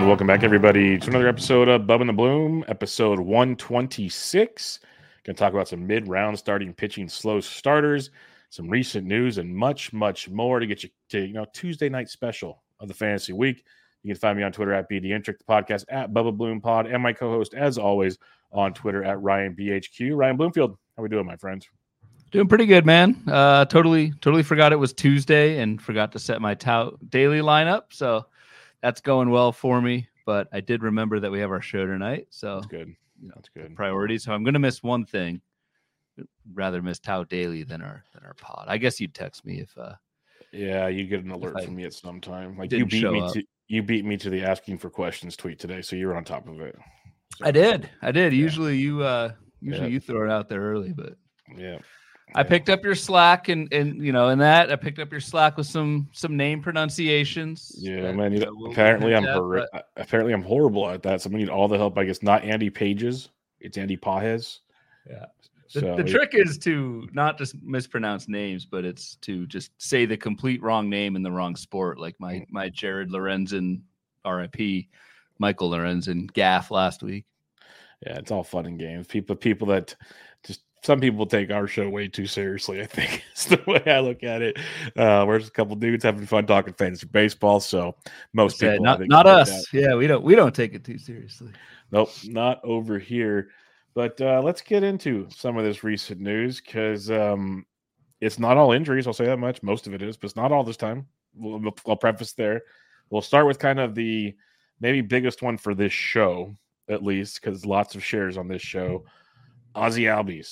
welcome back, everybody, to another episode of Bub and the Bloom, episode 126. Going to talk about some mid-round starting pitching slow starters, some recent news, and much, much more to get you to, Tuesday night special of the fantasy week. You can find me on Twitter at BDintric, the podcast at Bubba Bloom Pod, and my co-host, as always, on Twitter at RyanBHQ. Ryan Bloomfield, how we doing, my friend? Doing pretty good, man. Totally forgot it was Tuesday and forgot to set my daily lineup. So that's going well for me. But I did remember that we have our show tonight. So that's good. That's good. Priority. So I'm going to miss one thing. Rather miss Tau Daily than our pod. I guess you'd text me if. Yeah, you get an alert from me at some time. Like you beat me to the asking for questions tweet today, so you're on top of it. So, I did. Yeah. Usually you throw it out there early, but yeah. I picked up your slack and I picked up your slack with some name pronunciations. Yeah, man. Apparently I'm horrible at that. So I'm gonna need all the help. I guess not Andy Pages. It's Andy Pages. Yeah. The trick is to not just mispronounce names, but it's to just say the complete wrong name in the wrong sport. Like my Jared Lorenzen, RIP, Michael Lorenzen gaff last week. Yeah, it's all fun and games. People that just. Some people take our show way too seriously, I think. It's the way I look at it. We're just a couple dudes having fun talking fantasy baseball. So most people, not us. Yeah, we don't take it too seriously. Nope, not over here. But let's get into some of this recent news because it's not all injuries. I'll say that much. Most of it is, but it's not all this time. I'll preface there. We'll start with kind of the maybe biggest one for this show, at least, because lots of shares on this show. Ozzie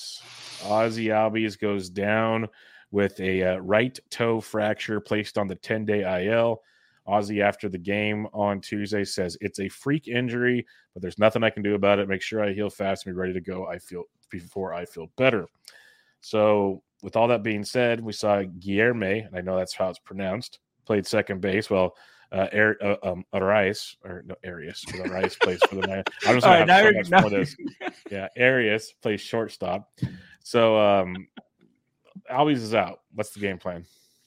Albies goes down with a right toe fracture placed on the 10-day IL. Ozzie, after the game on Tuesday, says it's a freak injury, but there's nothing I can do about it. Make sure I heal fast and be ready to go before I feel better. So with all that being said, we saw Guillerme, and I know that's how it's pronounced, played second base. Well, Arias plays for the Niners. I'm just going to have so much for this. Yeah, Arias plays shortstop. So Albies is out. What's the game plan?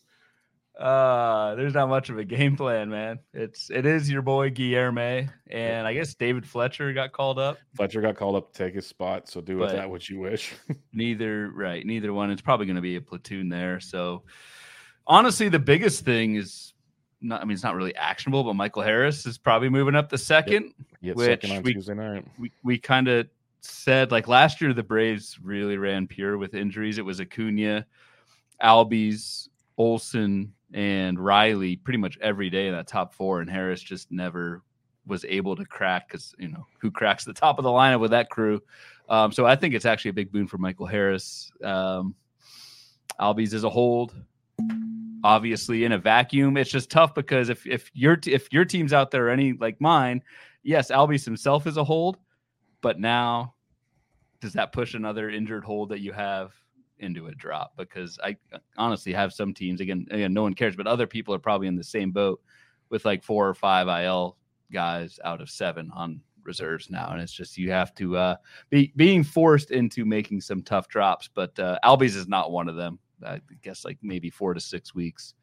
There's not much of a game plan, man. It is your boy Guillerme, and I guess David Fletcher got called up. Fletcher got called up to take his spot, so do with that what you wish. Neither one. It's probably going to be a platoon there. So honestly, the biggest thing is it's not really actionable, but Michael Harris is probably moving up to second. Yep. Second on Tuesday night. We kind of said, like last year, the Braves really ran pure with injuries. It was Acuna, Albies, Olsen, and Riley pretty much every day in that top four, and Harris just never was able to crack because, who cracks the top of the lineup with that crew? So I think it's actually a big boon for Michael Harris. Albies is a hold. Obviously, in a vacuum, it's just tough because if your team's out there, any like mine, yes, Albies himself is a hold, but now does that push another injured hold that you have into a drop? Because I honestly have some teams again, no one cares, but other people are probably in the same boat with like 4 or 5 IL guys out of 7 on reserves now, and it's just you have to being forced into making some tough drops. But Albies is not one of them. I guess like maybe 4 to 6 weeks.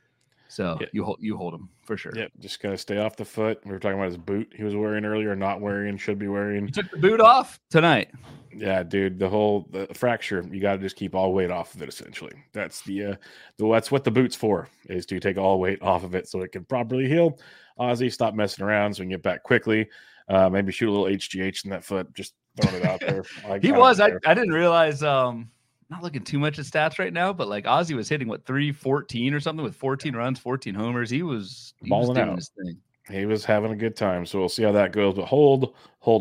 So yeah. you hold him for sure. Yeah, just gotta stay off the foot. We were talking about his boot he was wearing earlier, not wearing, should be wearing. He took the boot off tonight. Yeah, dude, the fracture, you got to just keep all weight off of it. Essentially, that's that's what the boot's for, is to take all weight off of it so it can properly heal. Ozzie, stop messing around so we can get back quickly. Maybe shoot a little HGH in that foot. Just throwing it out there. I didn't realize. Not looking too much at stats right now, but like Ozzie was hitting 314 or something with 14 runs, 14 homers. He was balling doing out. His thing. He was having a good time. So we'll see how that goes. But hold.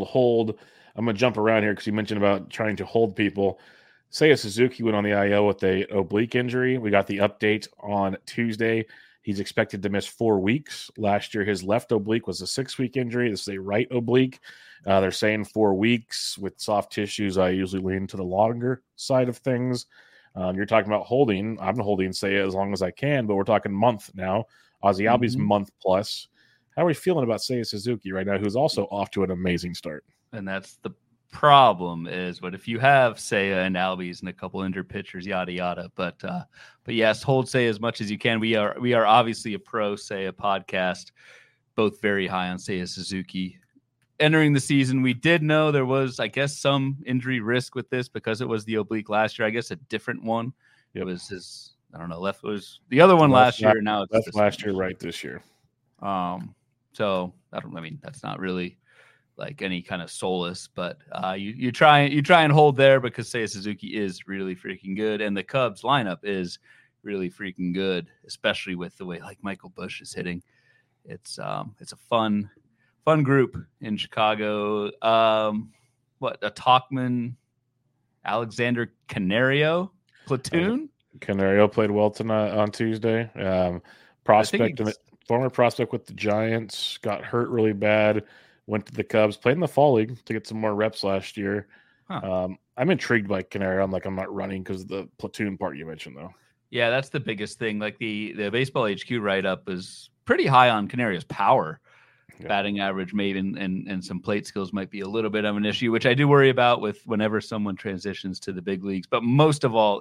I'm going to jump around here because you mentioned about trying to hold people. Seiya Suzuki went on the IL with a oblique injury. We got the update on Tuesday. He's expected to miss 4 weeks. Last year, his left oblique was a 6-week injury. This is a right oblique. They're saying 4 weeks. With soft tissues, I usually lean to the longer side of things. You're talking about holding. I'm holding Seiya as long as I can, but we're talking month now. Ozzie Albies month plus. How are we feeling about Seiya Suzuki right now, who's also off to an amazing start? And that's the problem is, but if you have Seiya and Albies and a couple injured pitchers, yada yada. But yes, hold Seiya as much as you can. We are obviously a pro Seiya podcast. both very high on Seiya Suzuki. Entering the season, we did know there was, I guess, some injury risk with this because it was the oblique last year. I guess a different one. Yep. It was his, I don't know, left was the other one last year. Now it's left last year, right this year. So that's not really like any kind of solace, but you try and hold there because Seiya Suzuki is really freaking good, and the Cubs lineup is really freaking good, especially with the way like Michael Busch is hitting. It's a fun group in Chicago. A Tauchman, Alexander Canario platoon. Canario played well tonight on Tuesday. Former prospect with the Giants, got hurt really bad. Went to the Cubs, played in the fall league to get some more reps last year. Huh. I'm intrigued by Canario. I'm not running because of the platoon part you mentioned, though. Yeah, that's the biggest thing. Like the Baseball HQ write-up is pretty high on Canario's power. Yeah. Batting average, maybe, and some plate skills might be a little bit of an issue, which I do worry about with whenever someone transitions to the big leagues. But most of all,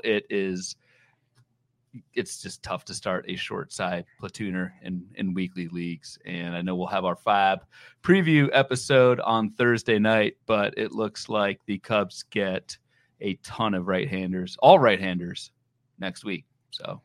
it's just tough to start a short side platooner in weekly leagues. And I know we'll have our Fab preview episode on Thursday night, but it looks like the Cubs get a ton of right-handers, all right-handers next week. So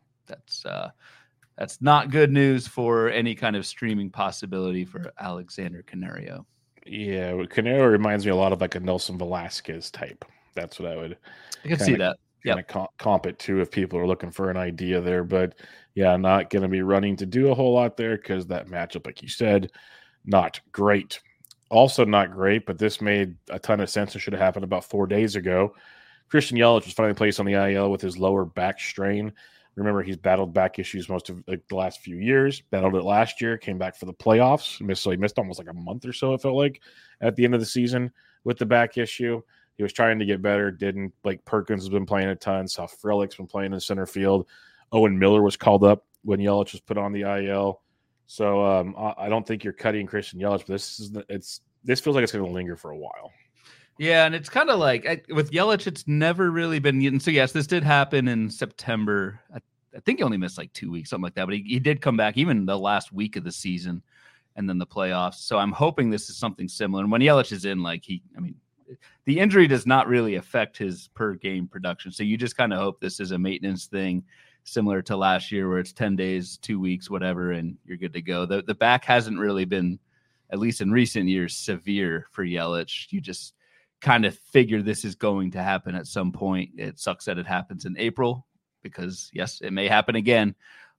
that's not good news for any kind of streaming possibility for Alexander Canario. Yeah, Canario reminds me a lot of like a Nelson Velasquez type. That's what I can see that. Comp it to if people are looking for an idea there. But yeah, not going to be running to do a whole lot there because that matchup, like you said, not great. Also not great, but this made a ton of sense. It should have happened about 4 days ago. Christian Yelich was finally placed on the IL with his lower back strain. Remember, he's battled back issues most of the last few years. Battled it last year, came back for the playoffs. He missed almost like a month or so, it felt like, at the end of the season with the back issue. He was trying to get better, didn't. Blake Perkins has been playing a ton. Sal Frelick's been playing in center field. Owen Miller was called up when Yelich was put on the IL. So I don't think you're cutting Christian Yelich, but this feels like it's going to linger for a while. Yeah, and it's kind of like with Yelich, it's never really been. And so yes, this did happen in September. I think he only missed like 2 weeks, something like that. But he did come back even the last week of the season, and then the playoffs. So I'm hoping this is something similar. And when Yelich is in, the injury does not really affect his per game production. So you just kind of hope this is a maintenance thing similar to last year where it's 10 days, 2 weeks, whatever, and you're good to go. The back hasn't really been, at least in recent years, severe for Yelich. You just kind of figure this is going to happen at some point. It sucks that it happens in April because, yes, it may happen again.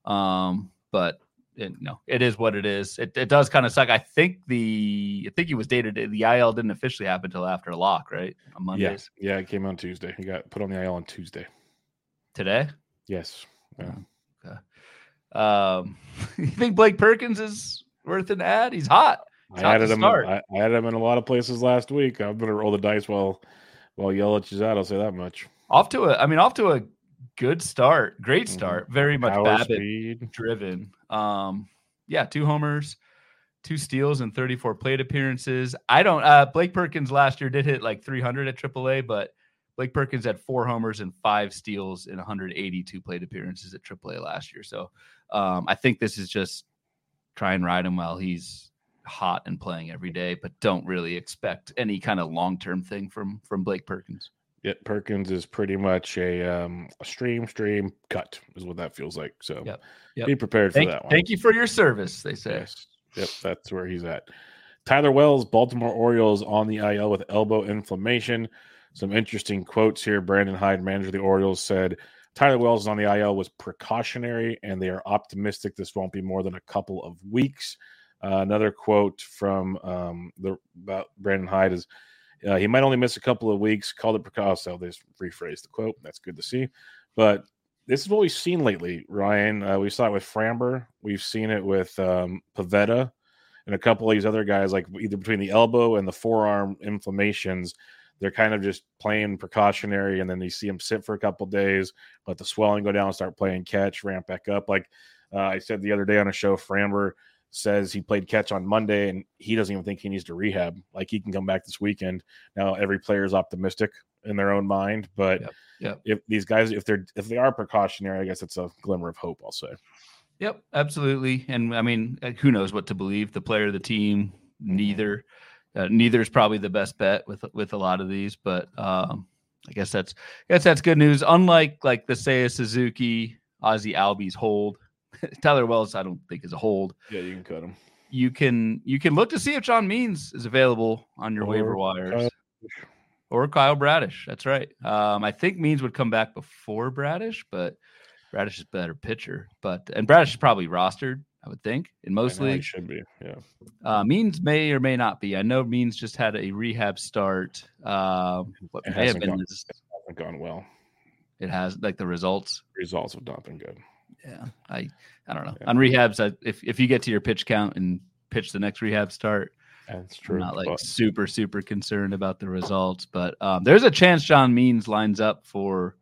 But it is what it is. It does kind of suck. I think he was dated. The IL didn't officially happen until after lock, right? On Mondays. Yeah, it came on Tuesday. He got put on the IL on Tuesday. Today? Yes. Yeah. Okay. You think Blake Perkins is worth an ad? He's hot. I added him in a lot of places last week. I'm going to roll the dice while Yelich is out. I'll say that much. Off to a good start. Great start. Very much Babbitt driven. 2 homers, 2 steals, and 34 plate appearances. Blake Perkins last year did hit like 300 at AAA, but Blake Perkins had 4 homers and 5 steals in 182 plate appearances at AAA last year. So I think this is just try and ride him while he's hot and playing every day, but don't really expect any kind of long-term thing from Blake Perkins. Yeah, Perkins is pretty much a stream cut is what that feels like. So yep. Be prepared for that one. Thank you for your service, they say. Yes. Yep, that's where he's at. Tyler Wells, Baltimore Orioles on the IL with elbow inflammation. Some interesting quotes here. Brandon Hyde, manager of the Orioles, said Tyler Wells on the IL was precautionary, and they are optimistic this won't be more than a couple of weeks. Another quote from about Brandon Hyde is, he might only miss a couple of weeks. Called it precaution. So they rephrased the quote. That's good to see. But this is what we've seen lately, Ryan. We saw it with Framber. We've seen it with Pivetta and a couple of these other guys, like either between the elbow and the forearm inflammations. They're kind of just playing precautionary, and then you see them sit for a couple of days, let the swelling go down, start playing catch, ramp back up. Like I said the other day on a show, Framber says he played catch on Monday, and he doesn't even think he needs to rehab. Like, he can come back this weekend. Now, every player is optimistic in their own mind, but if these guys, if they are precautionary, I guess it's a glimmer of hope, I'll say. Yep, absolutely. And I mean, who knows what to believe? The player, the team, neither. Neither is probably the best bet with a lot of these, but I guess that's good news. Unlike like the Seiya Suzuki, Ozzy Albies hold, Tyler Wells, I don't think is a hold. Yeah, you can cut him. You can look to see if John Means is available on your waiver wires. Or Kyle Bradish. That's right. I think Means would come back before Bradish, but Bradish is a better pitcher. And Bradish is probably rostered, I would think, in most leagues. He should be, yeah. Means may or may not be. I know Means just had a rehab start. What may have been it hasn't gone well. It has, like, the results. Results have not been good. Yeah, I don't know. Yeah. On rehabs, if you get to your pitch count and pitch the next rehab start, that's true. I'm not like super concerned about the results, but there's a chance John Means lines up for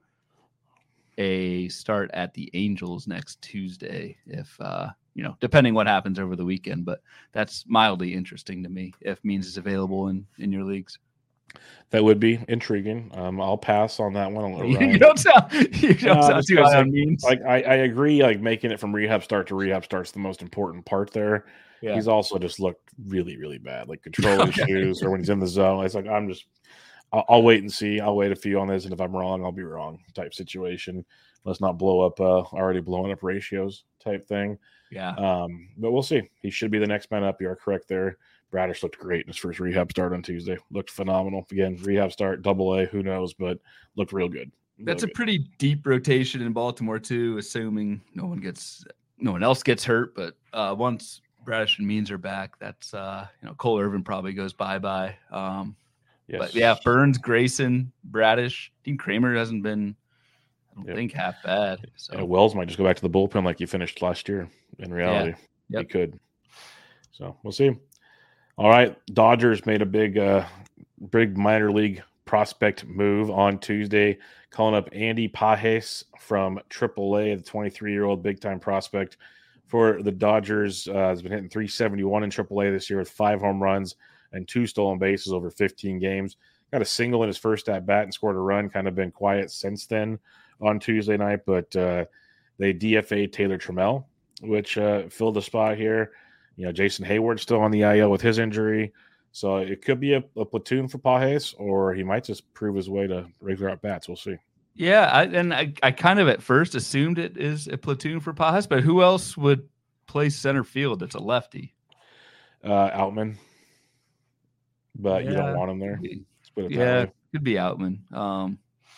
a start at the Angels next Tuesday, if depending what happens over the weekend. But that's mildly interesting to me if Means is available in your leagues. That would be intriguing. I'll pass on that one. You don't sound too high on Means. Like I agree. Like making it from rehab start to rehab start's the most important part there. Yeah. He's also just looked really, really bad, like control issues, or when he's in the zone. It's like I'll wait and see. I'll wait a few on this, and if I'm wrong, I'll be wrong. Type situation. Let's not blow up already blowing up ratios type thing. Yeah. But we'll see. He should be the next man up. You are correct there. Bradish looked great in his first rehab start on Tuesday. Looked phenomenal. Again, rehab start, AA, who knows, but looked real good. That's a pretty deep rotation in Baltimore too, assuming no one else gets hurt. But once Bradish and Means are back, that's Cole Irvin probably goes bye-bye. Yes. But yeah, Burns, Grayson, Bradish, Dean Kramer hasn't been, I don't think, half bad. So yeah, Wells might just go back to the bullpen like he finished last year. In reality, He could. So we'll see. All right, Dodgers made a big minor league prospect move on Tuesday, calling up Andy Pages from AAA, the 23-year-old big-time prospect for the Dodgers. Has been hitting .371 in AAA this year with 5 home runs and 2 stolen bases over 15 games. Got a single in his first at-bat and scored a run. Kind of been quiet since then on Tuesday night, but they DFA'd Taylor Trammell, which filled the spot here. Jason Hayward's still on the IL with his injury. So it could be a platoon for Pages, or he might just prove his way to regular at-bats. We'll see. Yeah, I kind of at first assumed it is a platoon for Pages, but who else would play center field that's a lefty? Outman. But you don't want him there. Could be Outman.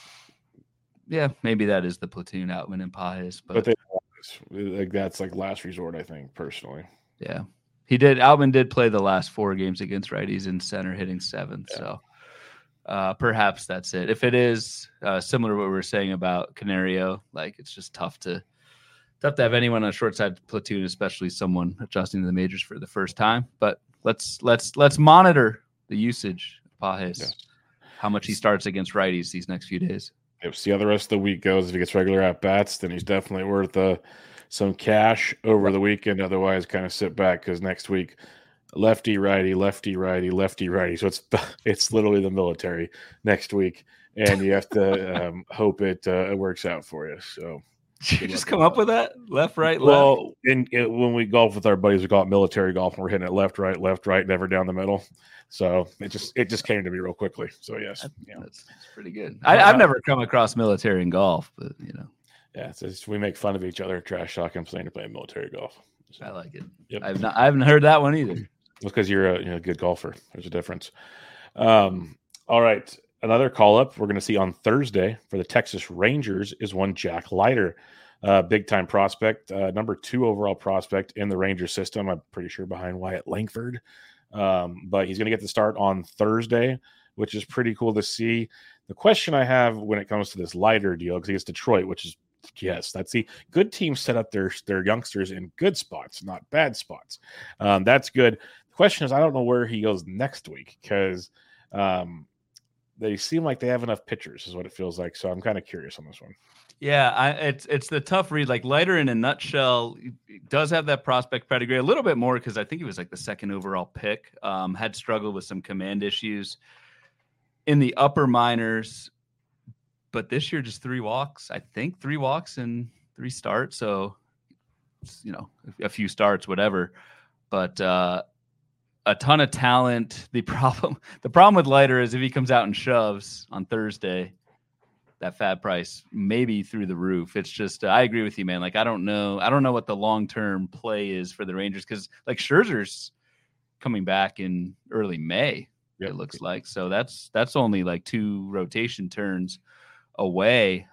Maybe that is the platoon, Outman and Pages. But that's like last resort, I think, personally. Yeah. Outman did play the last 4 games against righties in center, hitting 7th. Yeah. So perhaps that's it. If it is similar to what we were saying about Canario, like it's just tough to have anyone on a short side platoon, especially someone adjusting to the majors for the first time. But let's monitor the usage of Pages, how much he starts against righties these next few days. See how the rest of the week goes. If he gets regular at bats, then he's definitely worth some cash over the weekend. Otherwise, kind of sit back because next week, lefty righty, lefty righty, lefty righty. So it's literally the military next week, and you have to hope it works out for you. So you just come up with that left, right, left. Well, when we golf with our buddies, we call it military golf, and we're hitting it left, right, never down the middle. So it just came to me real quickly. So yes, that's pretty good. I've never come across military in golf, but yeah, we make fun of each other, trash talking, playing military golf. So, I like it. Yep. I haven't heard that one either. Because you're a good golfer. There's a difference. All right, another call up we're going to see on Thursday for the Texas Rangers is one Jack Leiter, big time prospect, number 2 overall prospect in the Ranger system. I'm pretty sure behind Wyatt Langford, but he's going to get the start on Thursday, which is pretty cool to see. The question I have when it comes to this Leiter deal, because he gets Detroit, which is that's the good teams set up their youngsters in good spots, not bad spots. That's good. The question is, I don't know where he goes next week because they seem like they have enough pitchers, is what it feels like. So I'm kind of curious on this one. Yeah, it's the tough read. Like Leiter, in a nutshell, does have that prospect pedigree a little bit more because I think he was like the 2nd overall pick. Had struggled with some command issues in the upper minors. But this year, just 3 walks. I think 3 walks and 3 starts. So a few starts, whatever. But a ton of talent. The problem with Leiter is if he comes out and shoves on Thursday, that fab price may be through the roof. It's just I agree with you, man. Like I don't know what the long-term play is for the Rangers because like Scherzer's coming back in early May. Yep. It looks like so that's only like 2 rotation turns away.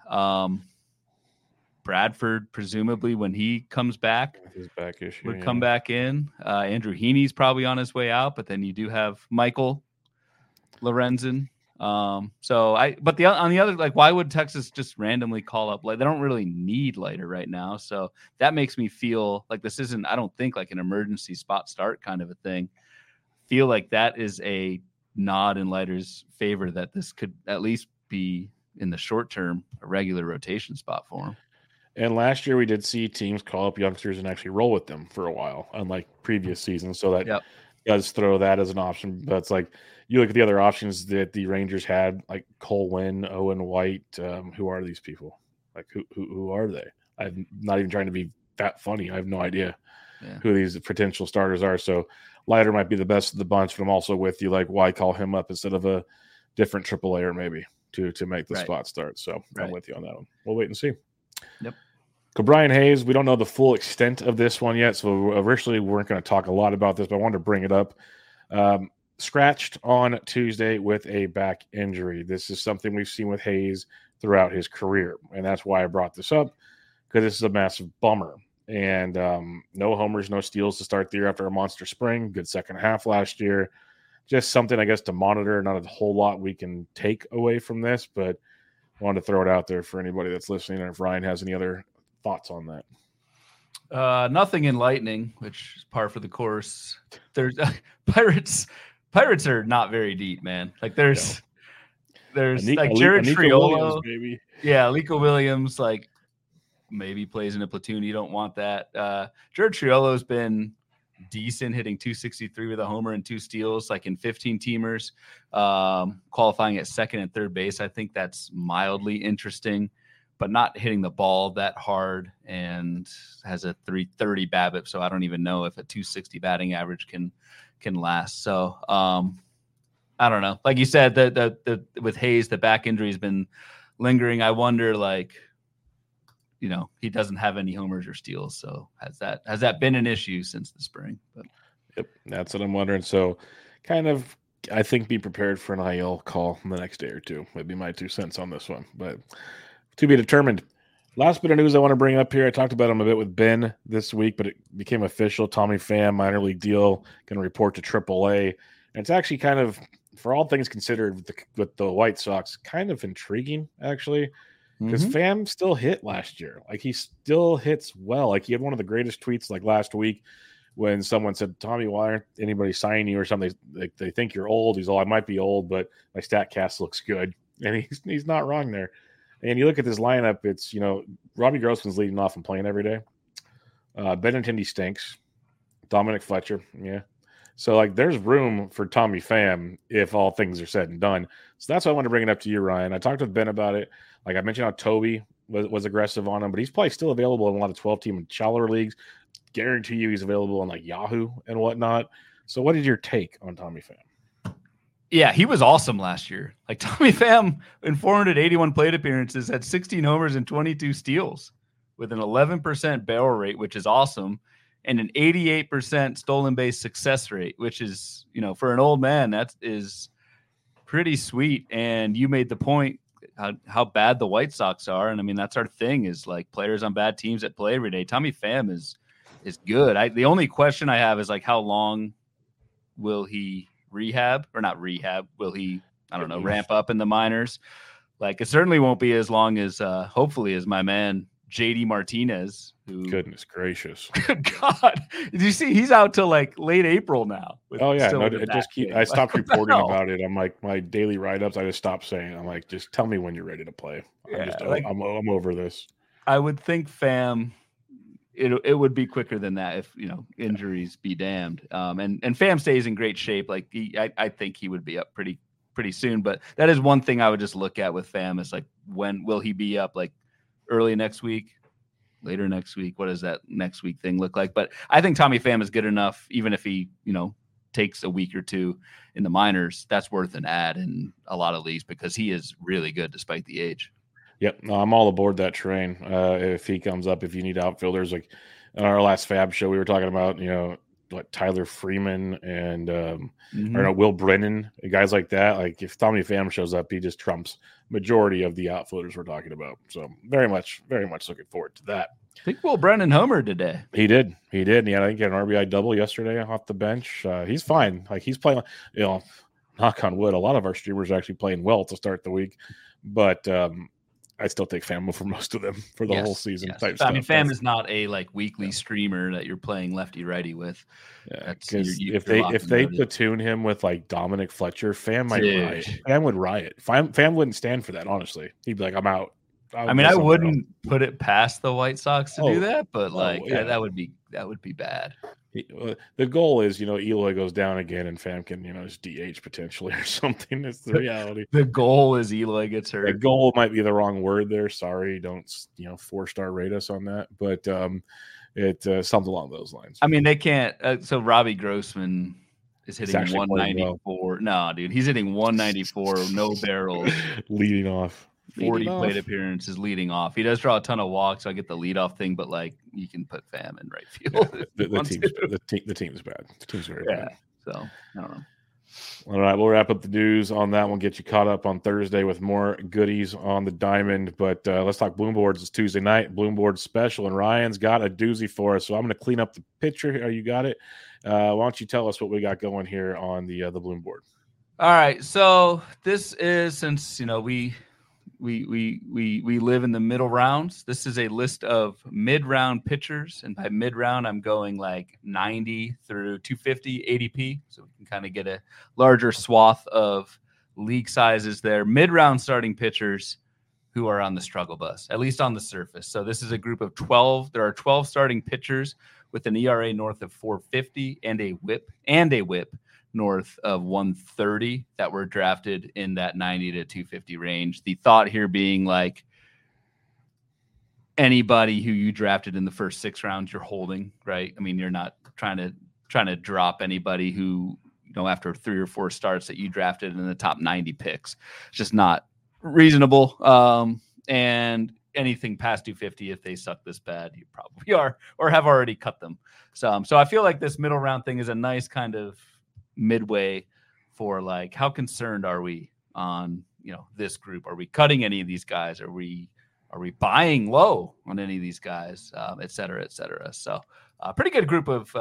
Bradford, presumably when he comes back, his back issue would come back in. Andrew Heaney's probably on his way out, but then you do have Michael Lorenzen. On the other, like, why would Texas just randomly call up? Like, they don't really need Leiter right now, so that makes me feel like this isn't. I don't think like an emergency spot start kind of a thing. Feel like that is a nod in Leiter's favor that this could at least be in the short term a regular rotation spot for him. And last year we did see teams call up youngsters and actually roll with them for a while, unlike previous seasons. So that does throw that as an option. But it's like you look at the other options that the Rangers had, like Cole Winn, Owen White. Who are these people? Like who are they? I'm not even trying to be that funny. I have no idea who these potential starters are. So Leiter might be the best of the bunch, but I'm also with you. Like, why call him up instead of a different AAA maybe to make the spot start? So I'm with you on that one. We'll wait and see. Yep. Brian Hayes, we don't know the full extent of this one yet, so originally we weren't going to talk a lot about this, but I wanted to bring it up. Scratched on Tuesday with a back injury. This is something we've seen with Hayes throughout his career, and that's why I brought this up, because this is a massive bummer. And no homers, no steals to start the year after a monster spring. Good second half last year. Just something, I guess, to monitor. Not a whole lot we can take away from this, but I wanted to throw it out there for anybody that's listening, and if Ryan has any other thoughts on that. Nothing enlightening, which is par for the course. There's Pirates are not very deep, man. Like there's like Jared Triolo, baby. Yeah, Alika Williams, like maybe plays in a platoon. You don't want that. Jared Triolo's been decent, hitting .263 with a homer and 2 steals, like in 15 teamers, qualifying at second and third base. I think that's mildly interesting, but not hitting the ball that hard, and has a .330 BABIP. So I don't even know if a .260 batting average can last. So I don't know. Like you said, the with Hayes, the back injury has been lingering. I wonder, like, he doesn't have any homers or steals. So has that been an issue since the spring? But yep, that's what I'm wondering. So kind of, I think, be prepared for an IL call in the next day or two. Would be my 2 cents on this one, but to be determined. Last bit of news I want to bring up here. I talked about him a bit with Ben this week, but it became official. Tommy Pham, minor league deal, going to report to AAA. And it's actually kind of, for all things considered, with the White Sox, kind of intriguing, actually, because Pham still hit last year. Like, he still hits well. Like, he had one of the greatest tweets, like, last week when someone said, Tommy, why aren't anybody signing you or something? They think you're old. He's all, I might be old, but my StatCast looks good. And he's not wrong there. And you look at this lineup, it's, Robbie Grossman's leading off and playing every day. Benintendi stinks. Dominic Fletcher, yeah. So, like, there's room for Tommy Pham if all things are said and done. So that's why I want to bring it up to you, Ryan. I talked with Ben about it. Like, I mentioned how Toby was aggressive on him, but he's probably still available in a lot of 12-team and shallower leagues. Guarantee you he's available on, like, Yahoo and whatnot. So what is your take on Tommy Pham? Yeah, he was awesome last year. Like, Tommy Pham, in 481 plate appearances, had 16 homers and 22 steals with an 11% barrel rate, which is awesome, and an 88% stolen base success rate, which is, for an old man, that is pretty sweet. And you made the point how bad the White Sox are. And I mean, that's our thing, is like players on bad teams that play every day. Tommy Pham is good. The only question I have is, like, how long will he rehab, or not rehab? Will he, I don't know, ramp up in the minors? Like, it certainly won't be as long as, hopefully, as my man JD Martinez, who, goodness gracious, God, did you see he's out till like late April now? Oh yeah, no, it just I stopped reporting about it. I'm like, my daily write-ups, I just stopped saying. I'm like, just tell me when you're ready to play. I'm over this. I would think Pham, it would be quicker than that if, injuries be damned. And Pham stays in great shape. Like, I think he would be up pretty soon. But that is one thing I would just look at with Pham, is like, when will he be up? Like, early next week? later next week. What does that next week thing look like? But I think Tommy Pham is good enough, even if he, takes a week or two in the minors. That's worth an ad in a lot of leagues because he is really good despite the age. Yep, no, I'm all aboard that train. If he comes up, if you need outfielders, like in our last Fab show, we were talking about, like Tyler Freeman and Will Brennan, guys like that. Like if Tommy Pham shows up, he just trumps majority of the outfielders we're talking about. So very much looking forward to that. I think Will Brennan homered today. He did. And he had, I think, an RBI double yesterday off the bench. He's fine. Like he's playing, knock on wood. A lot of our streamers are actually playing well to start the week, but I still take Pham over most of them for the whole season. Type stuff. I mean, Pham is not a weekly streamer that you're playing lefty righty with. Yeah, because if they platoon him with like Dominic Fletcher, Pham might riot. Pham would riot. Pham wouldn't stand for that. Honestly, he'd be like, "I'm out." I wouldn't put it past the White Sox to do that, but that would be bad. The goal is, Eloy goes down again and Pham can, just DH potentially or something. It's the reality. The goal is Eloy gets hurt. The goal might be the wrong word there. Sorry, don't 4-star rate us on that, but it's something along those lines. I mean, they can't. So Robbie Grossman is hitting 194. Well. No, dude, he's hitting 194, no barrels, leading off. 40 plate appearances leading off. He does draw a ton of walks, so I get the leadoff thing, but you can put Pham in right field. The team's bad. The team's very bad. So I don't know. All right, we'll wrap up the news on that one. Get you caught up on Thursday with more goodies on the diamond. But let's talk Bloom Boards. It's Tuesday night, Bloom Boards special, and Ryan's got a doozy for us. So I'm going to clean up the picture here. You got it. Why don't you tell us what we got going here on the Bloom Board? All right, so this is since we live in the middle rounds. This is a list of mid-round pitchers, and by mid-round, I'm going like 90 through 250 ADP, so we can kind of get a larger swath of league sizes there. Mid-round starting pitchers who are on the struggle bus, at least on the surface. So this is a group of 12. There are 12 starting pitchers with an ERA north of 4.50 and a WHIP north of 130 that were drafted in that 90 to 250 range. The thought here being like anybody who you drafted in the first 6 rounds, you're holding, right? I mean, you're not trying to drop anybody who, after 3 or 4 starts that you drafted in the top 90 picks. It's just not reasonable. And anything past 250, if they suck this bad, you probably are, or have already cut them. So I feel like this middle round thing is a nice kind of midway for like, how concerned are we on this group? Are we cutting any of these guys? Are we buying low on any of these guys, et cetera, et cetera? So pretty good group of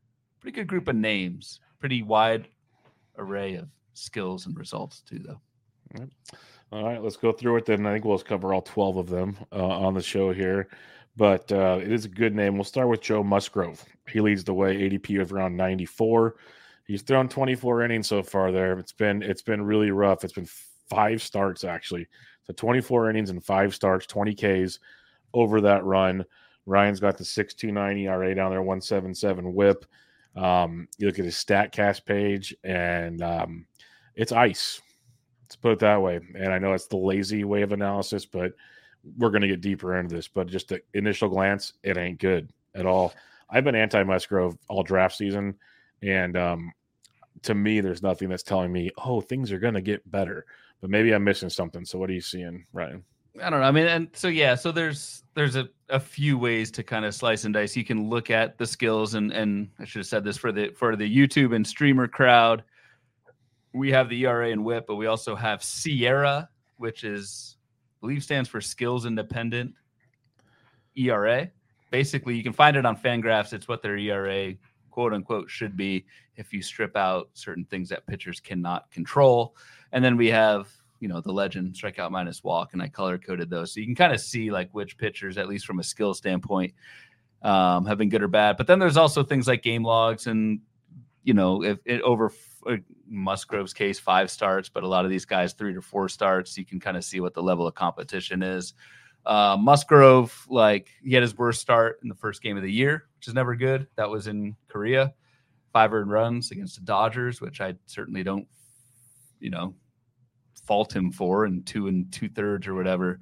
names, pretty wide array of skills and results too, though. Yep. All right, let's go through it then. I think we'll cover all 12 of them on the show here, but it is a good name. We'll start with Joe Musgrove. He leads the way, ADP of around 94. He's thrown 24 innings so far there. It's been really rough. It's been 5 starts, actually. So 24 innings and 5 starts, 20 Ks over that run. Ryan's got the 6.29 ERA down there, 1.77 WHIP. You look at his StatCast page, and it's ice. Let's put it that way. And I know it's the lazy way of analysis, but we're going to get deeper into this. But just the initial glance, it ain't good at all. I've been anti-Musgrove all draft season. And to me, there's nothing that's telling me, things are going to get better. But maybe I'm missing something. So what are you seeing, Ryan? I don't know. I mean, and so there's a few ways to kind of slice and dice. You can look at the skills, and I should have said this for the YouTube and streamer crowd. We have the ERA and WHIP, but we also have Sierra, which I believe stands for Skills Independent ERA. Basically, you can find it on Fangraphs. It's what their ERA quote unquote should be if you strip out certain things that pitchers cannot control. And then we have, the legend strikeout minus walk, and I color coded those. So you can kind of see like which pitchers, at least from a skill standpoint, have been good or bad. But then there's also things like game logs and, if it over Musgrove's case, 5 starts, but a lot of these guys 3 to 4 starts, you can kind of see what the level of competition is. Musgrove, he had his worst start in the first game of the year, which is never good. That was in Korea, 5 earned runs against the Dodgers, which I certainly don't, fault him for, and 2 2/3 or whatever.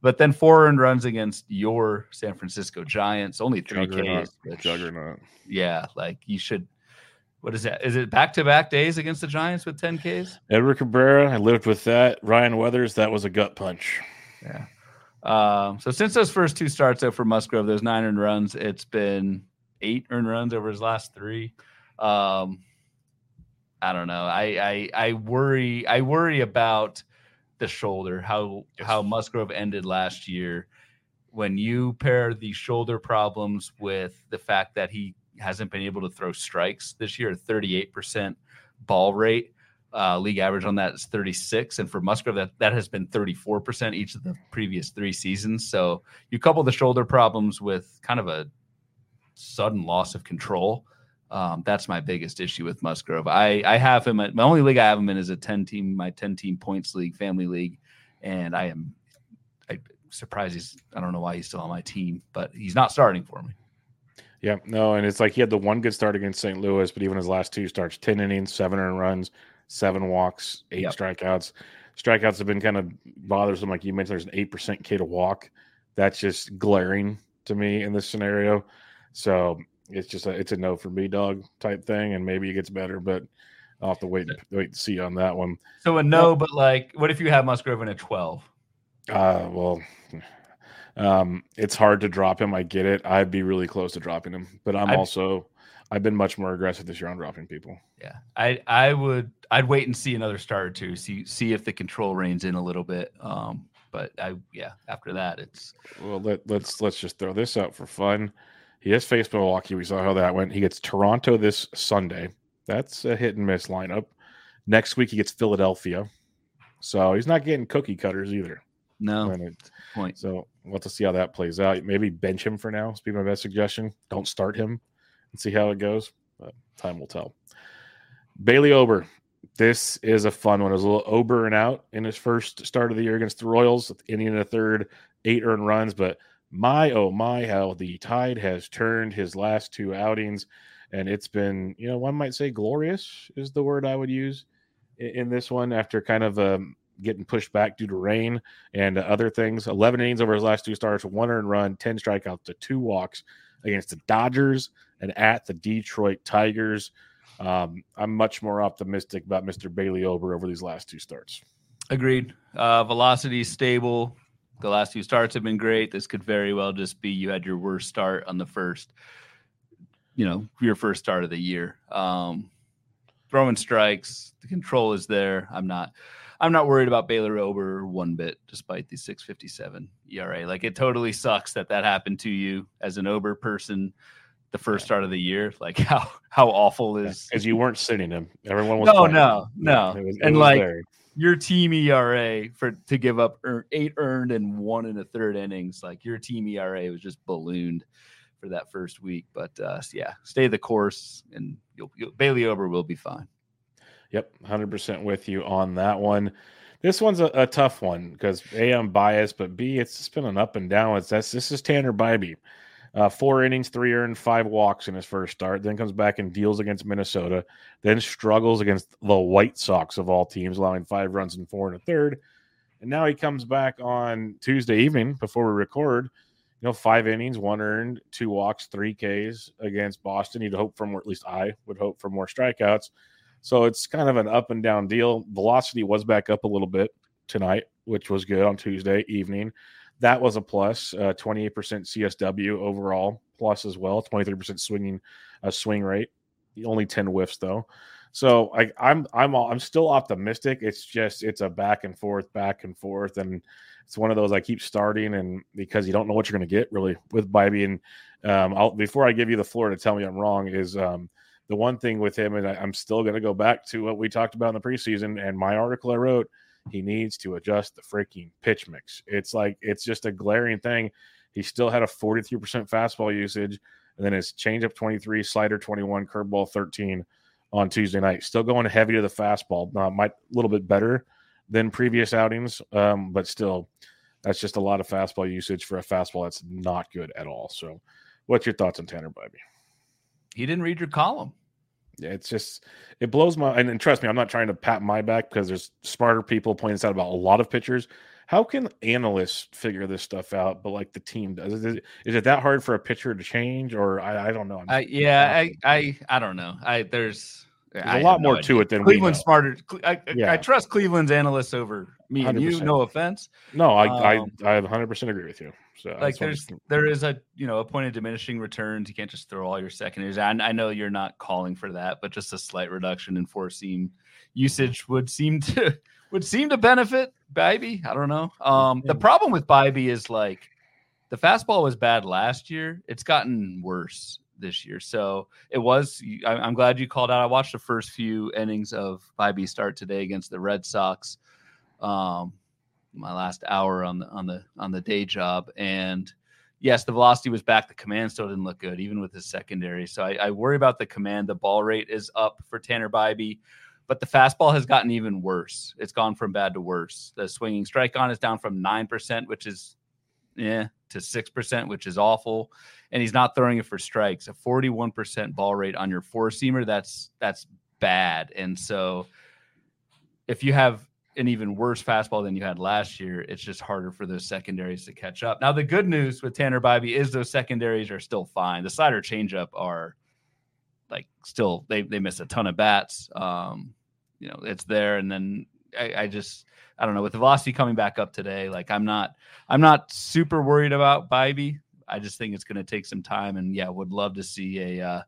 But then 4 earned runs against your San Francisco Giants, only 3 Juggernaut. Ks. Which, Juggernaut. yeah, like you should. What is that? Is it back-to-back days against the Giants with 10 Ks? Edward Cabrera, I lived with that. Ryan Weathers, that was a gut punch. Yeah. So since those first 2 starts, though, for Musgrove, those 9 earned runs, it's been 8 earned runs over his last 3. I don't know. I worry about the shoulder, how Musgrove ended last year. When you pair the shoulder problems with the fact that he hasn't been able to throw strikes this year, 38% ball rate. League average on that is 36. And for Musgrove, that has been 34% each of the previous 3 seasons. So you couple the shoulder problems with kind of a sudden loss of control. That's my biggest issue with Musgrove. I have him at my only league I have him in is a 10-team points league, family league. And I'm surprised I don't know why he's still on my team, but he's not starting for me. Yeah, no, and it's like he had the one good start against St. Louis, but even his last 2 starts, 10 innings, 7 earned runs, 7 walks, 8 strikeouts. Strikeouts have been kind of bothersome. Like you mentioned, there's an 8% K to walk. That's just glaring to me in this scenario. So it's just it's a no for me, dog type thing, and maybe it gets better, but I'll have to wait and see on that one. So a no, but like, what if you have Musgrove in a 12? It's hard to drop him. I get it. I'd be really close to dropping him, but I've been much more aggressive this year on dropping people. Yeah, I'd wait and see another start or 2, see if the control reins in a little bit. But after that, it's let's just throw this out for fun. He has faced Milwaukee. We saw how that went. He gets Toronto this Sunday. That's a hit and miss lineup. Next week he gets Philadelphia, so he's not getting cookie cutters either. No point. So we'll have to see how that plays out. Maybe bench him for now. It's be my best suggestion. Don't start him and see how it goes. But time will tell. Bailey Ober. This is a fun one. It was a little Ober and out in his first start of the year against the Royals. Inning in the third, 8 earned runs. But my, oh my, how the tide has turned his last 2 outings. And it's been, one might say glorious is the word I would use in this one after kind of getting pushed back due to rain and other things. 11 innings over his last 2 starts, 1 earned run, 10 strikeouts to 2 walks against the Dodgers and at the Detroit Tigers. I'm much more optimistic about Mr. Bailey Ober over these last 2 starts. Agreed. Velocity stable. The last 2 starts have been great. This could very well just be you had your worst start on the first, your first start of the year. Throwing strikes, the control is there. I'm not worried about Bailey Ober one bit, despite the 6.57 ERA. Like, it totally sucks that happened to you as an Ober person. The first start of the year, like how awful is because you weren't sitting him. Everyone was no. It was there. Your team ERA to give up 8 earned and 1 in the third innings, like your team ERA was just ballooned for that first week. But stay the course, and Bailey Ober will be fine. Yep, 100% with you on that one. This one's a tough one because A, I'm biased, but B, it's just been an up and down. This is Tanner Bibee. 4 innings, 3 earned, 5 walks in his first start. Then comes back and deals against Minnesota. Then struggles against the White Sox of all teams, allowing 5 runs and 4 in a third. And now he comes back on Tuesday evening before we record. 5 innings, 1 earned, 2 walks, 3 Ks against Boston. You'd hope for more, at least I would hope for more strikeouts. So it's kind of an up and down deal. Velocity was back up a little bit tonight, which was good on Tuesday evening. That was a plus, 28% CSW overall, plus as well, 23% swing rate, only 10 whiffs though. So I'm still optimistic. It's a back and forth, and it's one of those I keep starting, and because you don't know what you're going to get really with Bibee. And before I give you the floor to tell me I'm wrong, is the one thing with him, and I'm still going to go back to what we talked about in the preseason and my article I wrote. He needs to adjust the freaking pitch mix. It's just a glaring thing. He still had a 43% fastball usage, and then his changeup 23, slider 21, curveball 13 on Tuesday night. Still going heavy to the fastball. Might a little bit better than previous outings, but still, that's just a lot of fastball usage for a fastball that's not good at all. So, what's your thoughts on Tanner Bibee? He didn't read your column. Yeah, it blows my, and trust me, I'm not trying to pat my back because there's smarter people pointing this out about a lot of pitchers. How can analysts figure this stuff out, but like the team does? Is it that hard for a pitcher to change, or I don't know? I don't know. There's I a have lot no more to idea. it than Cleveland's we know. smarter. I Yeah. trust Cleveland's analysts over me and you. 100%. No offense. No, I 100% agree with you. So Like there is a a point of diminishing returns. You can't just throw all your secondaries. I know you're not calling for that, but just a slight reduction in four seam usage would seem to benefit Bibee. I don't know. The problem with Bibee is like the fastball was bad last year. It's gotten worse this year. So it was. I'm glad you called out. I watched the first few innings of Bibee start today against the Red Sox. My last hour on the day job, and yes, the velocity was back. The command still didn't look good, even with his secondary. So I worry about the command. The ball rate is up for Tanner Bibee, but the fastball has gotten even worse. It's gone from bad to worse. The swinging strike on is down from 9%, which is to 6%, which is awful. And he's not throwing it for strikes. A 41% ball rate on your four seamer, that's bad. And so if you have an even worse fastball than you had last year, it's just harder for those secondaries to catch up. Now, the good news with Tanner Bibee is those secondaries are still fine. The slider changeup are like still they miss a ton of bats. It's there. And then I don't know, with the velocity coming back up today, like I'm not super worried about Bibee. I just think it's going to take some time, and would love to see a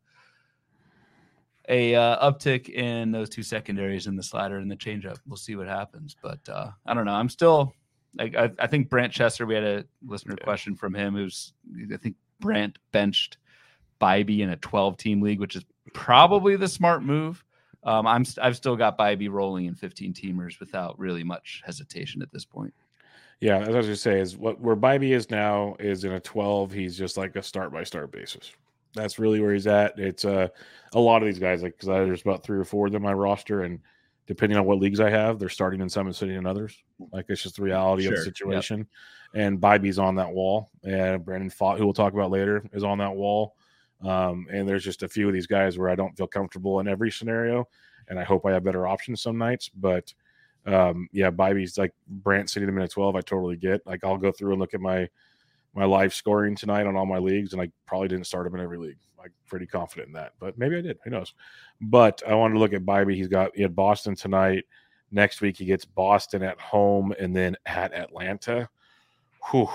uptick in those two secondaries in the slider and the changeup. We'll see what happens, but I don't know. I'm still I think Brant Chester, we had a listener question from him. I think Brant benched Bibee in a 12-team league, which is probably the smart move. I've still got Bibee rolling in 15-teamers without really much hesitation at this point. Yeah, as I was going to say, is where Bibee is now is in a 12. He's just like a start-by-start basis. That's really where he's at. It's a lot of these guys, like, because there's about 3 or 4 of them in my roster, and depending on what leagues I have, they're starting in some and sitting in others. Like, it's just the reality of the situation. Yep. And Bibee's on that wall, and Brandon Pfaadt, who we'll talk about later, is on that wall. And there's just a few of these guys where I don't feel comfortable in every scenario, and I hope I have better options some nights. But Bibee's like Brant sitting him in a 12. I totally get. Like, I'll go through and look at my live scoring tonight on all my leagues, and I probably didn't start him in every league. I'm pretty confident in that, but maybe I did. Who knows? But I wanted to look at Bibee. He had Boston tonight. Next week he gets Boston at home and then at Atlanta. Whew,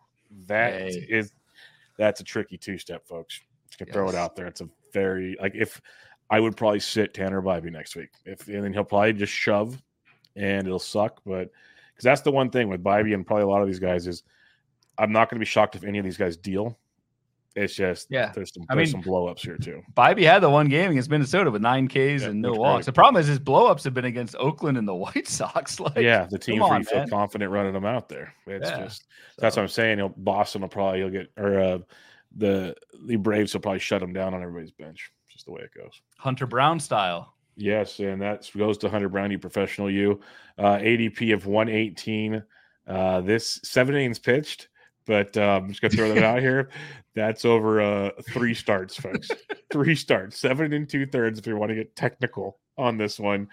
that's a tricky 2-step, folks. Just gonna throw it out there. It's a very if I would probably sit Tanner Bibee next week, and then he'll probably just shove, and it'll suck. But because that's the one thing with Bibee and probably a lot of these guys is, I'm not going to be shocked if any of these guys deal. It's just there's some blow-ups here too. Bibee had the one game against Minnesota with 9 Ks and no walks. Great. The problem is his blow-ups have been against Oakland and the White Sox. The teams where you feel confident running them out there. That's what I'm saying. Boston will get, or the Braves will probably shut them down on everybody's bench. It's just the way it goes. Hunter Brown style. Yes, and that goes to Hunter Brown, you professional you. ADP of 118. This 7 innings pitched. But I'm just going to throw that out here. That's over 3 starts, folks. 3 starts, 7 2/3 if you want to get technical on this one.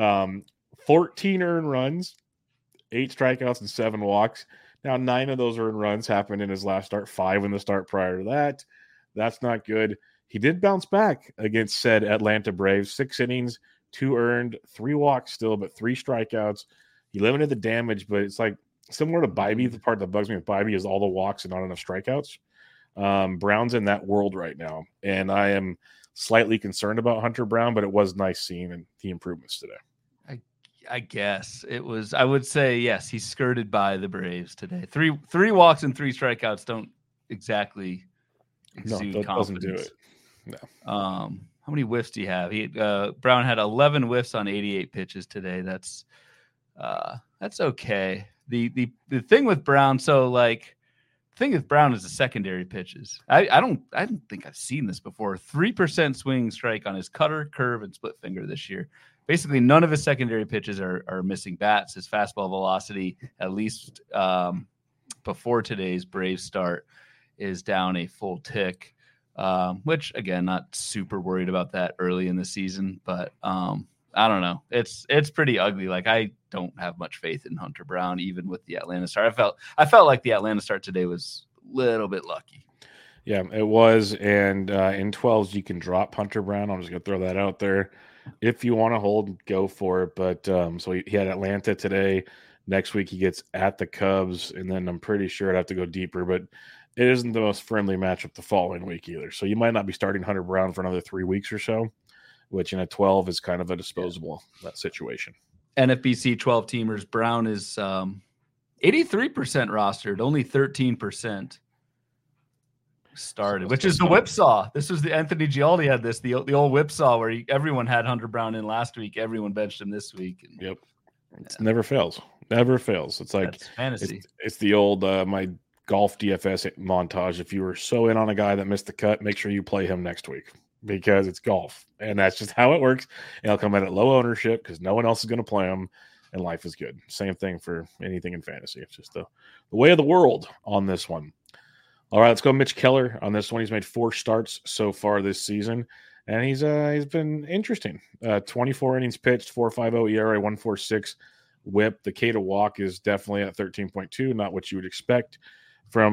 14 earned runs, 8 strikeouts, and 7 walks. Now, 9 of those earned runs happened in his last start, 5 in the start prior to that. That's not good. He did bounce back against said Atlanta Braves. 6 innings, 2 earned, 3 walks still, but 3 strikeouts. He limited the damage, but it's like, similar to Bibee, the part that bugs me with Bibee is all the walks and not enough strikeouts. Brown's in that world right now, and I am slightly concerned about Hunter Brown, but it was nice seeing the improvements today. I guess it was. I would say yes. He skirted by the Braves today. Three walks and 3 strikeouts don't exactly exude confidence. Doesn't do it. No. How many whiffs do you have? Brown had 11 whiffs on 88 pitches today. That's okay. The thing with Brown, the thing with Brown is the secondary pitches. I don't think I've seen this before. 3% swing strike on his cutter, curve, and split finger this year. Basically, none of his secondary pitches are missing bats. His fastball velocity, at least before today's Braves start, is down a full tick. Which again, not super worried about that early in the season, but I don't know. It's pretty ugly. Like, I don't have much faith in Hunter Brown, even with the Atlanta start. I felt like the Atlanta start today was a little bit lucky. Yeah, it was. And in 12s, you can drop Hunter Brown. I'm just going to throw that out there. If you want to hold, go for it. But so he had Atlanta today. Next week, he gets at the Cubs. And then I'm pretty sure I'd have to go deeper. But it isn't the most friendly matchup the following week either. So you might not be starting Hunter Brown for another 3 weeks or so, which in a 12 is kind of a disposable situation. NFBC 12 teamers, Brown is 83% rostered, only 13% started, which is the whipsaw. This was the Anthony Gialdi had this, the old whipsaw where everyone had Hunter Brown in last week. Everyone benched him this week. And, yep. It never fails. Never fails. It's like fantasy. It's the old my golf DFS montage. If you were so in on a guy that missed the cut, make sure you play him next week because it's golf. And that's just how it works. And he'll come in at low ownership because no one else is going to play him. And life is good. Same thing for anything in fantasy. It's just the way of the world on this one. All right, let's go Mitch Keller on this one. He's made 4 starts so far this season, and he's been interesting. 24 innings pitched, 4.50 ERA, 1.46 WHIP. The K to walk is definitely at 13.2, not what you would expect from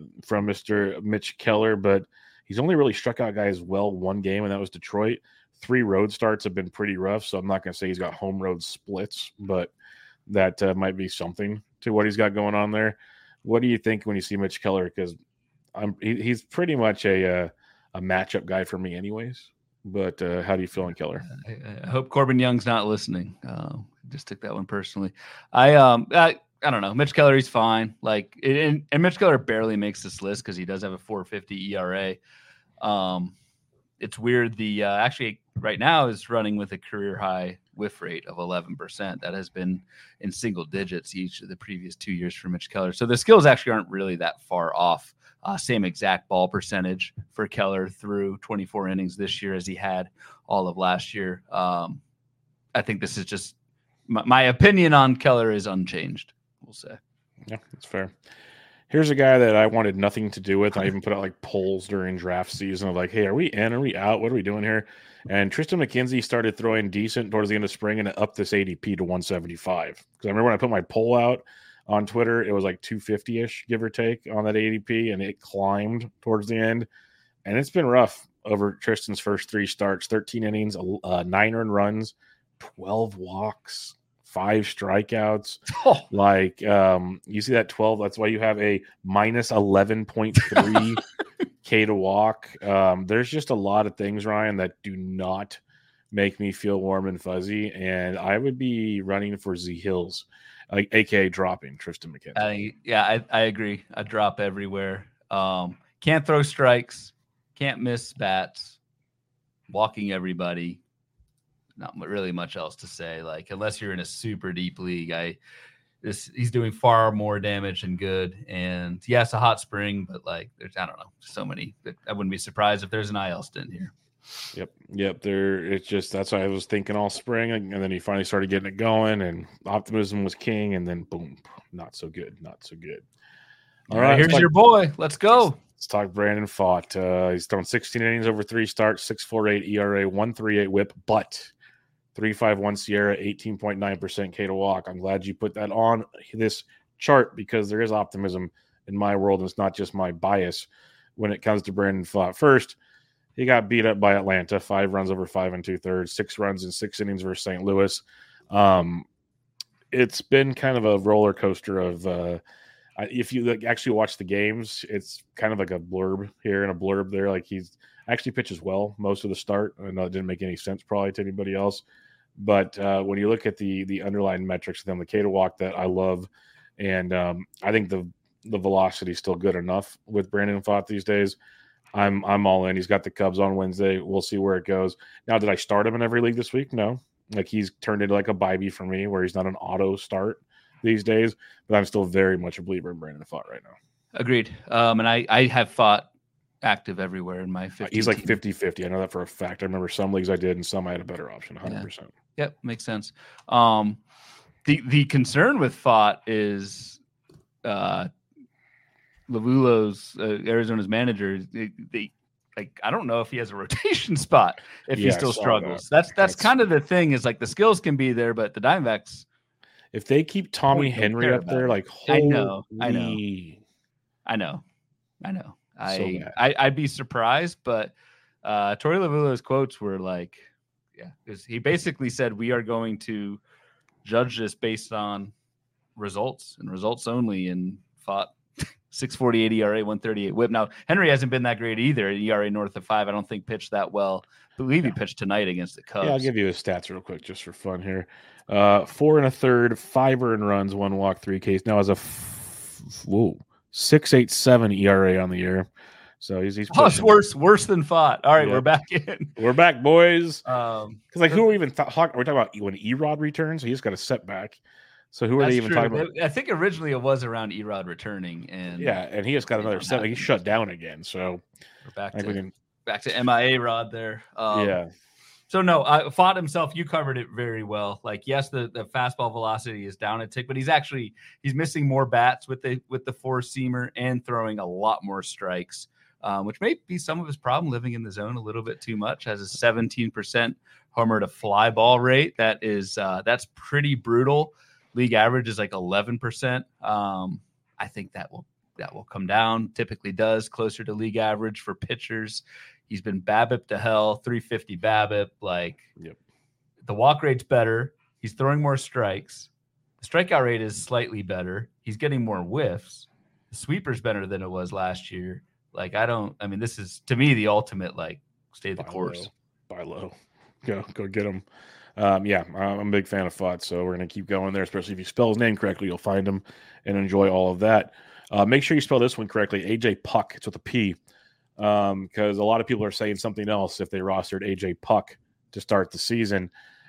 Mr. Mitch Keller, but he's only really struck out guys well one game, and that was Detroit. 3 road starts have been pretty rough, so I'm not going to say he's got home road splits, but that might be something to what he's got going on there. What do you think when you see Mitch Keller? Because he's pretty much a matchup guy for me anyways, but how do you feel on Keller? I hope Corbin Young's not listening. Just took that one personally. I don't know. Mitch Keller, he's fine. Like, and Mitch Keller barely makes this list because he does have a 4.50 ERA. It's weird. The actually right now is running with a career high whiff rate of 11%. That has been in single digits each of the previous 2 years for Mitch Keller. So the skills actually aren't really that far off. Same exact ball percentage for Keller through 24 innings this year as he had all of last year. I think this is just my opinion on Keller is unchanged, we'll say. Yeah, that's fair. Here's a guy that I wanted nothing to do with. I even put out like polls during draft season of like, hey, are we in? Are we out? What are we doing here? And Tristan McKenzie started throwing decent towards the end of spring and it upped this ADP to 175. Because I remember when I put my poll out on Twitter, it was like 250-ish, give or take, on that ADP, and it climbed towards the end. And it's been rough over Tristan's first 3 starts, 13 innings, 9 earned runs, 12 walks, 5 strikeouts. Like, you see that 12, that's why you have a minus 11.3 K to walk. There's just a lot of things, Ryan, that do not make me feel warm and fuzzy, and I would be running for Z Hills, like aka dropping Tristan McKenzie. I agree. I drop everywhere. Can't throw strikes, can't miss bats, walking everybody. Not really much else to say. Like, unless you're in a super deep league, he's doing far more damage than good. And yes, a hot spring, but like, there's, I don't know, so many. I wouldn't be surprised if there's an IL stint here. Yep. It's just, that's why I was thinking all spring, and then he finally started getting it going, and optimism was king, and then boom, not so good. All right, here's your boy. Let's go. Let's talk Brandon Pfaadt. He's thrown 16 innings over 3 starts, 6.48 ERA, 1.38 WHIP, but 3.51 Sierra, 18.9% K to walk. I'm glad you put that on this chart because there is optimism in my world, and it's not just my bias when it comes to Brandon Pfaadt. First, he got beat up by Atlanta, 5 runs over 5 2/3, 6 runs in 6 innings versus St. Louis. It's been kind of a roller coaster of if you actually watch the games, it's kind of like a blurb here and a blurb there. Like, he's actually pitches well most of the start. I know it didn't make any sense probably to anybody else. But when you look at the underlying metrics, then the K to walk that I love, and I think the velocity is still good enough with Brandon Pfaadt these days. I'm all in. He's got the Cubs on Wednesday. We'll see where it goes. Now, did I start him in every league this week? No. Like, he's turned into like a bybee for me where he's not an auto start these days, but I'm still very much a believer in Brandon Pfaadt right now. Agreed. And I have Pfaadt active everywhere in my 50. He's like 50-50. I know that for a fact. I remember some leagues I did and some I had a better option, 100%. Yeah. Yep, makes sense. The concern with Pfaadt is Lovullo's Arizona's manager. like, I don't know if he has a rotation spot if he Yeah, I still saw struggles. that. That's kind of the thing, is like the skills can be there, but the Diamondbacks, If they keep Tommy don't Henry care up about there, it. like, I know. holy, so bad. I'd be surprised, but Torey Lovullo's quotes were like, yeah, because he basically said we are going to judge this based on results and results only, and fought 6.48 ERA, 138 WHIP. Now Henry hasn't been that great either. ERA north of 5. I don't think pitched that well. I believe he pitched tonight against the Cubs. Yeah, I'll give you his stats real quick just for fun here. 4 1/3, 5 earned runs, 1 walk, 3 Ks. Now has a 6.87 ERA on the year. So he's it's worse than fought. All right, We're back in. We're back, boys. Because like, who are we even talking? We're talking about when Erod returns. He just got a setback. So who are they even talking about? I think originally it was around Erod returning, and and he just got another setback. He shut down again. So we're back to MIA Rod there. Yeah. So no, Fott himself, you covered it very well. Like, yes, the fastball velocity is down a tick, but he's missing more bats with the 4-seamer and throwing a lot more strikes, which may be some of his problem, living in the zone a little bit too much. Has a 17% homer to fly ball rate. That's pretty brutal. League average is like 11%. I think that will come down. Typically does, closer to league average for pitchers. He's been BABIP to hell, 350 BABIP. Like, the walk rate's better. He's throwing more strikes. The strikeout rate is slightly better. He's getting more whiffs. The sweeper's better than it was last year. Like, this is, to me, the ultimate, like, stay the course. Buy low. Go get him. I'm a big fan of Fott, so we're going to keep going there, especially if you spell his name correctly. You'll find him and enjoy all of that. Make sure you spell this one correctly, AJ Puk. It's with a P, because a lot of people are saying something else if they rostered AJ Puk to start the season.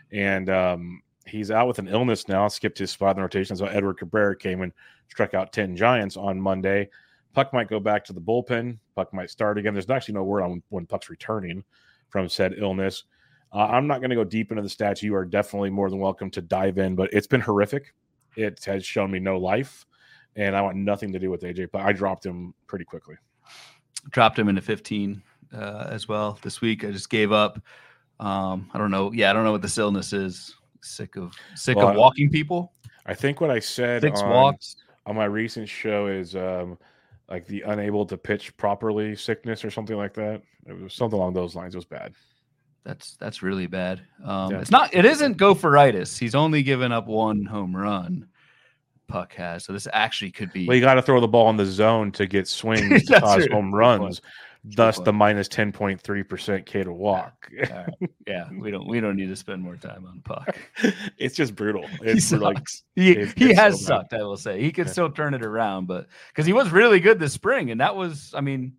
And he's out with an illness now. Skipped his spot in the rotation. So Edward Cabrera came and struck out 10 Giants on Monday. Puk might go back to the bullpen. Puk might start again. There's actually no word on when Puk's returning from said illness. I'm not going to go deep into the stats. You are definitely more than welcome to dive in, but it's been horrific. It has shown me no life, and I want nothing to do with AJ, but I dropped him pretty quickly. Dropped him into 15 as well this week. I just gave up. I don't know. Yeah, I don't know what this illness is. Sick of walking people. I think what I said 6 walks on my recent show is like the unable to pitch properly sickness or something like that. It was something along those lines. It was bad. That's really bad. It isn't gopheritis. He's only given up 1 home run. Puk has. So this actually could be. Well, you got to throw the ball in the zone to get swings to cause home runs. Thus the minus 10.3% K to walk. Yeah, we don't need to spend more time on Puk. It's just brutal. He sucks. He has so sucked, I will say. He could still turn it around, but because he was really good this spring, and that was,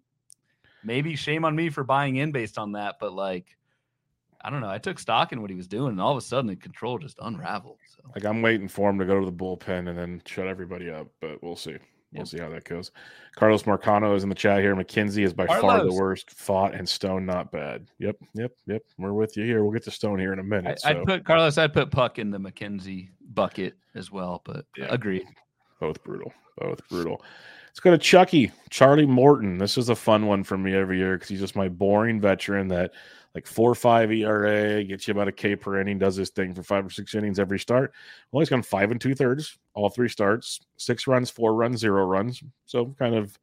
maybe shame on me for buying in based on that, but like, I don't know. I took stock in what he was doing, and all of a sudden the control just unraveled. So. Like, I'm waiting for him to go to the bullpen and then shut everybody up, but we'll see. We'll see how that goes. Carlos Marcano is in the chat here. McKenzie is by far the worst. Fott and Stone, not bad. Yep. We're with you here. We'll get to Stone here in a minute. I'd put Puk in the McKenzie bucket as well, but agreed. Both brutal. Let's go to Chucky, Charlie Morton. This is a fun one for me every year because he's just my boring veteran that like 4.5 ERA, gets you about a K per inning, does his thing for 5 or 6 innings every start. Well, he's gone 5 2/3, all 3 starts, 6 runs, 4 runs, 0 runs. So kind of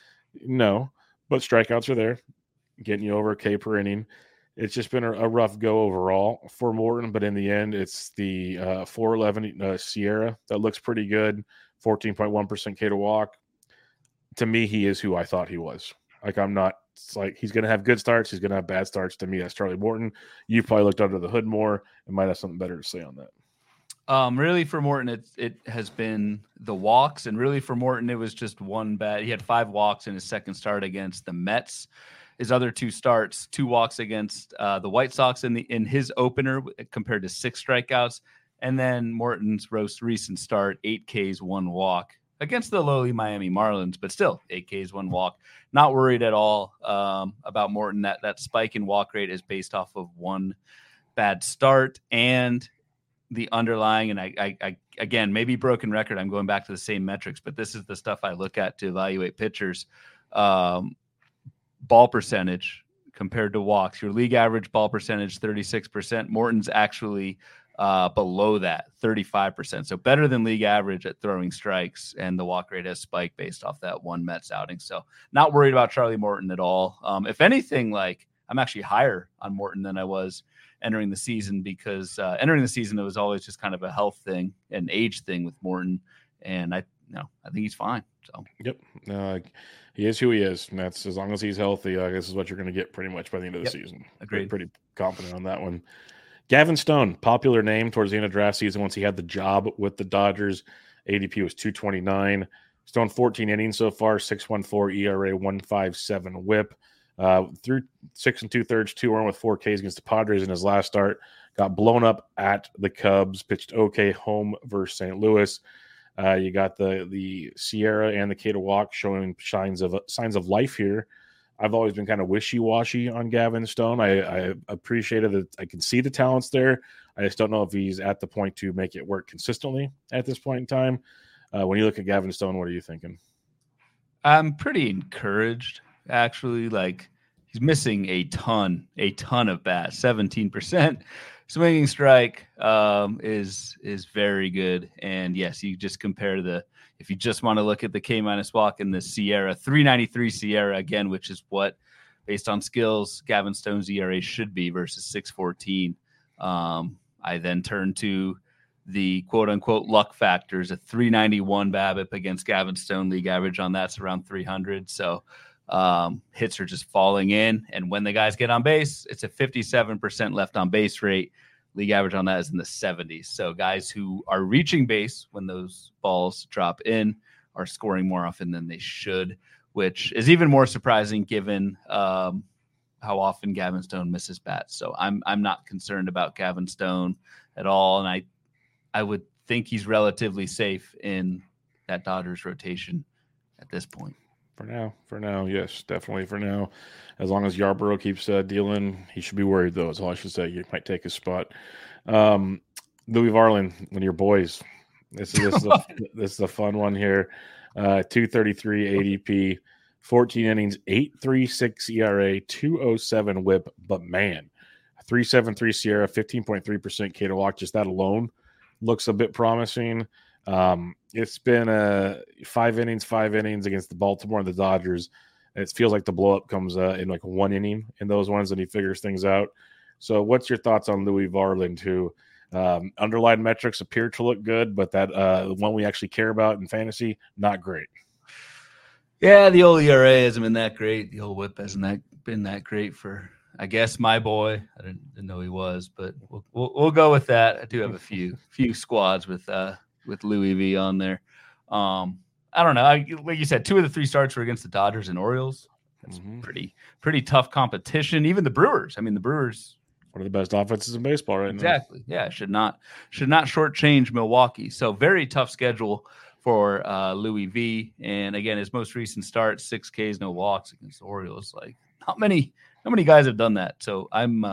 but strikeouts are there, getting you over a K per inning. It's just been a rough go overall for Morton, but in the end, it's the 4.11 Sierra that looks pretty good, 14.1% K to walk. To me, he is who I thought he was. Like, I'm not. It's like he's going to have good starts. He's going to have bad starts. To me, that's Charlie Morton. You probably looked under the hood more and might have something better to say on that. Really, for Morton, it has been the walks, and really for Morton, it was just one bad. He had 5 walks in his second start against the Mets. His other 2 starts, 2 walks against the White Sox in his opener compared to 6 strikeouts, and then Morton's most recent start, 8 Ks, 1 walk. Against the lowly Miami Marlins, but still 8 Ks, 1 walk. Not worried at all about Morton. That spike in walk rate is based off of 1 bad start and the underlying. And I again, maybe broken record. I'm going back to the same metrics, but this is the stuff I look at to evaluate pitchers. Ball percentage compared to walks. Your league average ball percentage, 36%. Morton's actually below that, 35%. So better than league average at throwing strikes, and the walk rate has spiked based off that one Mets outing. So not worried about Charlie Morton at all. If anything, like I'm actually higher on Morton than I was entering the season, because entering the season, it was always just kind of a health thing, an age thing with Morton. And I think he's fine. So yep, he is who he is, and that's as long as he's healthy. This is what you're going to get pretty much by the end of the season. Agreed. Pretty confident on that one. Gavin Stone, popular name towards the end of draft season once he had the job with the Dodgers. ADP was 229. Stone 14 innings so far, 6.14 ERA, 1.57 WHIP. Through 6 2/3, 2 earned with 4 Ks against the Padres in his last start. Got blown up at the Cubs. Pitched okay home versus St. Louis. You got the Sierra and the K to walk showing signs of life here. I've always been kind of wishy-washy on Gavin Stone. I appreciated that I can see the talents there. I just don't know if he's at the point to make it work consistently at this point in time. When you look at Gavin Stone, what are you thinking? I'm pretty encouraged, actually. Like, he's missing a ton of bats. 17% swinging strike is very good. And yes, you just compare if you just want to look at the K- walk in the Sierra, 393 Sierra again, which is what, based on skills, Gavin Stone's ERA should be versus 6.14. I then turn to the quote unquote luck factors, a 391 BABIP against Gavin Stone. League average on that's around 300. So hits are just falling in. And when the guys get on base, it's a 57% left on base rate. League average on that is in the 70s. So guys who are reaching base when those balls drop in are scoring more often than they should, which is even more surprising given how often Gavin Stone misses bats. So I'm not concerned about Gavin Stone at all. And I would think he's relatively safe in that Dodgers rotation at this point. For now, yes, definitely for now. As long as Yarbrough keeps dealing, he should be worried, though, is all I should say. He might take his spot. Louis Varland, one of your boys. This is a fun one here. 233 ADP, 14 innings, 8.36 ERA, 2.07 WHIP. But man, 3.73 Sierra, 15.3% K to walk. Just that alone looks a bit promising. It's been 5 innings against the Baltimore and the Dodgers. It feels like the blow up comes in like 1 inning in those ones, and he figures things out. So what's your thoughts on Louis Varland, who underlying metrics appear to look good, but that one we actually care about in fantasy, not great? Yeah, the old ERA hasn't been that great. The old WHIP hasn't been that great for, I guess, my boy. I didn't know he was, but we'll go with that. I do have a few squads with Louis V on there. I don't know. Like you said, 2 of the 3 starts were against the Dodgers and Orioles. That's pretty tough competition. Even the Brewers. I mean, the Brewers, one of the best offenses in baseball right now. Exactly. Yeah, should not shortchange Milwaukee. So very tough schedule for Louis V. And again, his most recent start, 6 Ks, no walks against the Orioles. Like not many guys have done that. So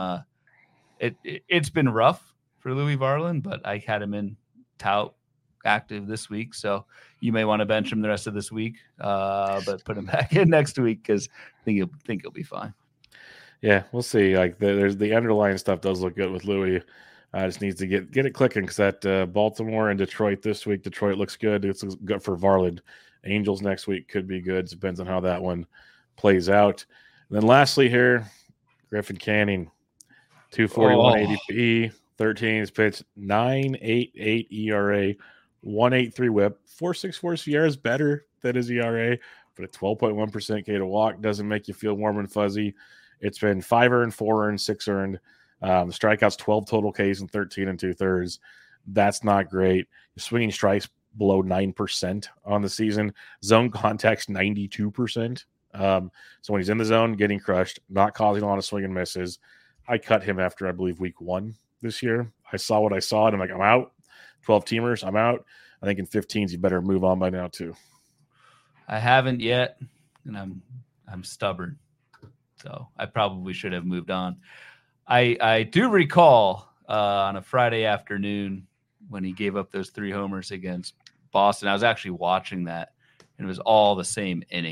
it's been rough for Louis Varland, but I had him in tout active this week, so you may want to bench him the rest of this week, but put him back in next week because I think he'll be fine. Yeah, we'll see. Like there's the underlying stuff does look good with Louis. Just needs to get it clicking because that Baltimore and Detroit this week. Detroit looks good. It's good for Varland. Angels next week could be good. Depends on how that one plays out. And then lastly here, Griffin Canning, 241 ADP, 13 is pitched, 9.88 ERA. 1.83 WHIP, 4.64 Sierra is better than his ERA, but a 12.1% K to walk doesn't make you feel warm and fuzzy. It's been 5 earned, 4 earned, 6 earned. The strikeouts 12 total Ks and 13 2/3. That's not great. You're swinging strikes below 9% on the season. Zone contacts 92%. So when he's in the zone, getting crushed, not causing a lot of swing and misses. I cut him after I believe week 1 this year. I saw what I saw, and I'm like, I'm out. 12 teamers, I'm out. I think in 15s, you better move on by now too. I haven't yet, and I'm stubborn, so I probably should have moved on. I do recall on a Friday afternoon when he gave up those 3 homers against Boston. I was actually watching that, and it was all the same inning.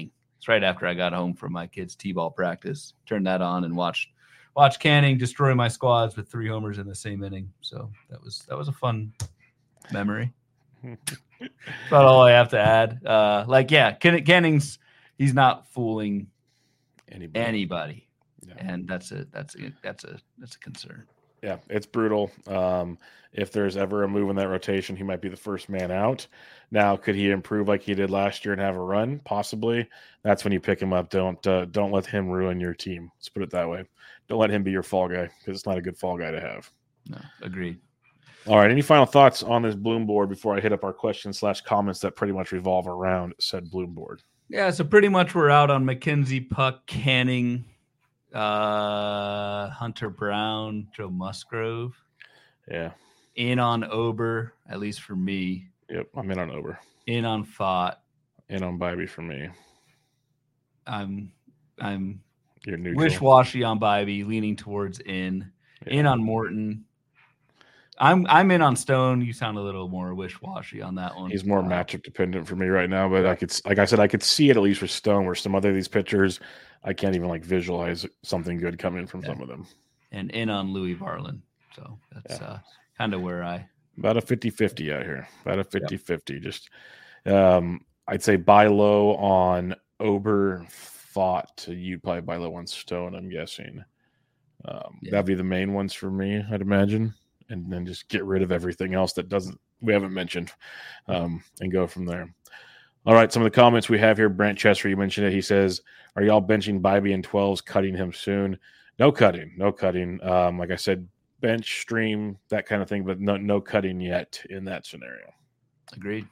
It's right after I got home from my kids' t-ball practice. Turned that on and watched Canning destroy my squads with 3 homers in the same inning. So that was a fun memory. That's about all I have to add. Canning's he's not fooling anybody. Yeah. And that's a concern. Yeah, it's brutal. If there's ever a move in that rotation, he might be the first man out. Now, could he improve like he did last year and have a run? Possibly. That's when you pick him up. Don't let him ruin your team. Let's put it that way. Don't let him be your fall guy because it's not a good fall guy to have. No, agreed. All right. Any final thoughts on this Bloom board before I hit up our questions/comments that pretty much revolve around said Bloom board? Yeah, so pretty much we're out on McKenzie, Puck, Canning, Hunter Brown, Joe Musgrove. Yeah. In on Ober, at least for me. Yep, I'm in on Ober. In on Fott. In on Bibee for me. I'm You're neutral. Wish-washy on Bibee, leaning towards in. Yeah. In on Morton. I'm in on Stone. You sound a little more wish-washy on that one. He's more matchup dependent for me right now, but I could see it at least for Stone, where some other of these pitchers, I can't even visualize something good coming from some of them. And in on Louis Varland. So that's kind of where about a 50-50 out here. About a 50-50. Just I'd say buy low on Ober, Fott. You'd probably buy low on Stone, I'm guessing. That'd be the main ones for me, I'd imagine. And then just get rid of everything else that we haven't mentioned, and go from there. All right, some of the comments we have here. Brent Chester, you mentioned it. He says, "Are y'all benching Bibee in 12s, cutting him soon?" No cutting. Like I said, bench, stream, that kind of thing, but no cutting yet in that scenario. Agreed.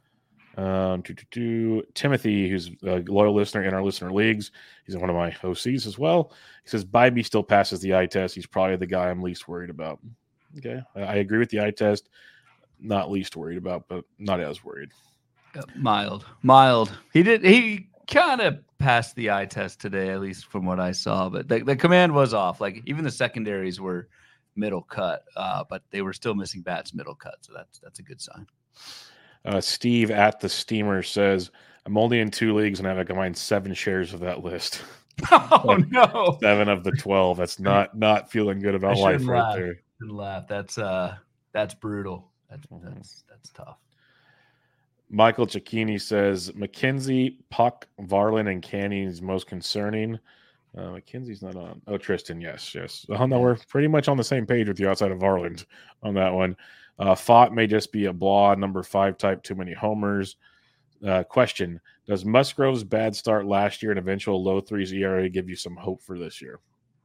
Timothy, who's a loyal listener in our listener leagues, he's one of my OCs as well. He says Bibee still passes the eye test. He's probably the guy I'm least worried about. Okay, I agree with the eye test. Not least worried about, but not as worried. Mild. He kind of passed the eye test today, at least from what I saw. But the command was off. Even the secondaries were middle cut, but they were still missing bats middle cut. So that's a good sign. Steve at the Steamer says, "I'm only in 2 leagues and I have a combined 7 shares of that list." Oh no! 7 of the 12. That's not feeling good about life right there. Laugh. That's brutal. That's tough. Michael Cicchini says McKenzie, Puck, Varland, and Canning is most concerning. McKenzie's not on. Oh, Tristan, yes. Oh no, we're pretty much on the same page with you outside of Varland on that one. Fott may just be a blah, number 5 type, too many homers. Question: does Musgrove's bad start last year and eventual low 3s ERA give you some hope for this year?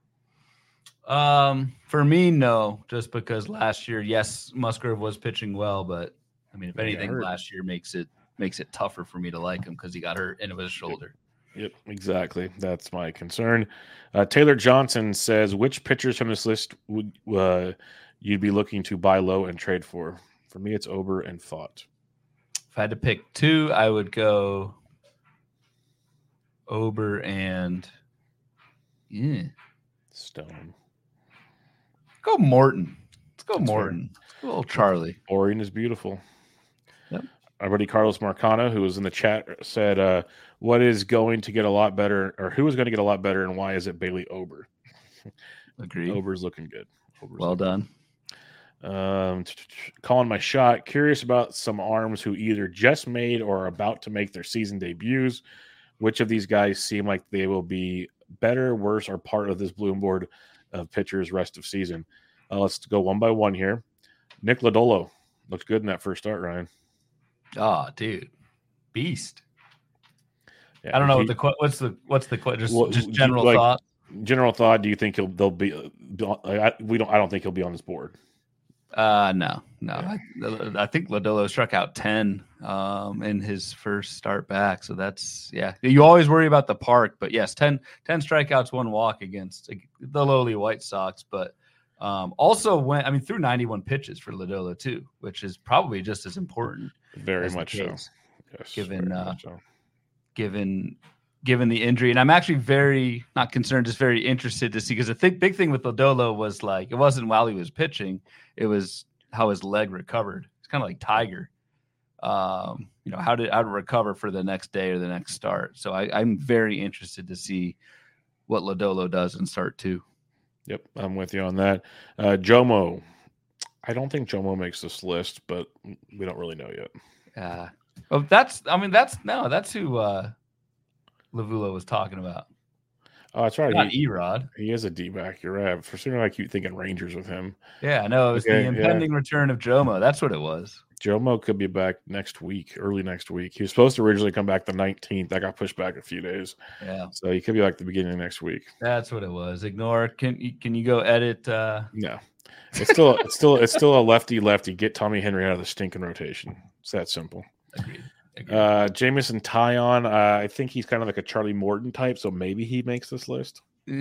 For me, no, just because last year, yes, Musgrove was pitching well, but I mean, if anything, last year makes it tougher for me to like him because he got hurt and it was his shoulder. Yep, exactly. That's my concern. Taylor Johnson says, which pitchers from this list would you'd be looking to buy low and trade for? For me, it's Ober and Fott. If I had to pick 2, I would go Ober and Stone. Go Morton. Let's go Morton. Let's go little Charlie. Boring is beautiful. Yep. Our buddy Carlos Marcano, who was in the chat, said, what is going to get a lot better, or who is going to get a lot better, and why is it Bailey Ober? Agreed. Ober's looking good. Well done. Calling my shot. Curious about some arms who either just made or are about to make their season debuts. Which of these guys seem like they will be better, worse, or part of this Bloom board of pitchers rest of season? Let's go one by one here. Nick Lodolo looked good in that first start, Ryan. Oh, dude, beast. Yeah, I don't know what's the just general thought. General thought. Do you think they'll be? I don't think he'll be on this board. No. I think Lodolo struck out 10 in his first start back. So that's, you always worry about the park, but yes, 10 strikeouts, 1 walk against the lowly White Sox, but also threw 91 pitches for Lodolo too, which is probably just as important. Very much so. Yes, given the injury. And I'm actually very not concerned, just very interested to see, because the big thing with Lodolo was it wasn't while he was pitching, it was how his leg recovered. It's kind of like Tiger. how to recover for the next day or the next start. So I'm very interested to see what Lodolo does in start 2. Yep, I'm with you on that. Jomo. I don't think Jomo makes this list, but we don't really know yet. That's who Lavulo was talking about. Oh, that's right. Not Erod. He is a D-back. You're right. For some reason, I keep thinking Rangers with him. Yeah, no, it was the impending return of Jomo. That's what it was. Jomo could be back early next week. He was supposed to originally come back the 19th. That got pushed back a few days. Yeah. So he could be like the beginning of next week. That's what it was. Ignore. Can you go edit? No. It's still a lefty. Get Tommy Henry out of the stinking rotation. It's that simple. Agreed. Jamison Tyon, I think he's kind of like a Charlie Morton type, so maybe he makes this list.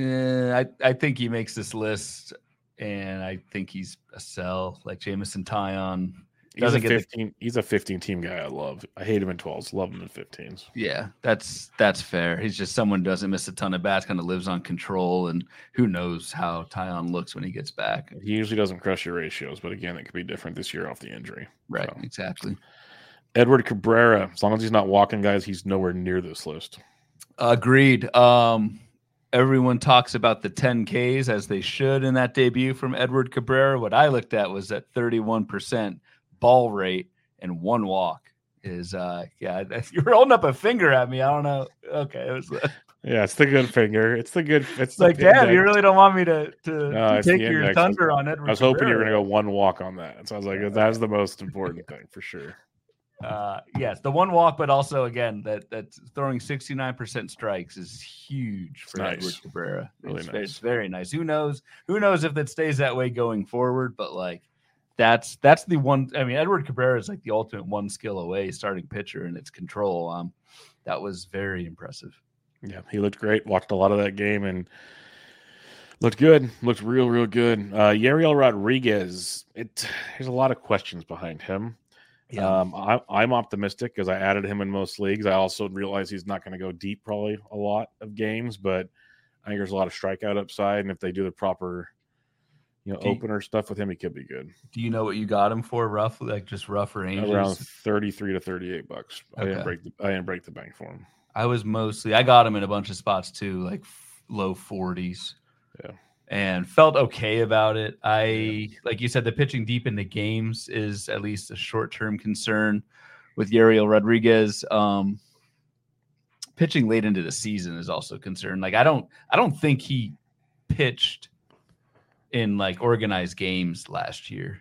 I think he makes this list, and I think he's a sell like Jamison Tyon. He's a 15-team guy I love. I hate him in 12s, love him in 15s. Yeah, that's fair. He's just someone who doesn't miss a ton of bats, kind of lives on control, and who knows how Tyon looks when he gets back. He usually doesn't crush your ratios, but again, it could be different this year off the injury. Right, so. Exactly. Edward Cabrera, as long as he's not walking guys, he's nowhere near this list. Agreed. Everyone talks about the 10Ks as they should in that debut from Edward Cabrera. What I looked at was that 31% ball rate and 1 walk is you were holding up a finger at me. I don't know. Okay, it was it's the good finger. It's like, damn, you really don't want me to take your thunder on Edward. I was hoping you were going to go 1 walk on that. So I was like, that's the most important thing for sure. Yes, the 1 walk, but also again that throwing 69% strikes is huge for Edward Cabrera. It's very nice. Who knows if that stays that way going forward? But like that's the one. I mean, Edward Cabrera is like the ultimate 1 skill away starting pitcher, and its control. That was very impressive. Yeah, he looked great. Watched a lot of that game and looked good. Looked real good. Yariel Rodriguez. There's a lot of questions behind him. Yeah. I'm optimistic because I added him in most leagues. I also realize he's not going to go deep probably a lot of games, but I think there's a lot of strikeout upside, and if they do the proper, opener stuff with him, he could be good. Do you know what you got him for roughly, like just rough ranges? Around $33 to $38. Okay. I didn't break the bank for him. I got him in a bunch of spots too, like low 40s. Yeah. And felt okay about it. Like you said, the pitching deep in the games is at least a short-term concern with Yariel Rodriguez. Pitching late into the season is also a concern. Like I don't think he pitched in like organized games last year.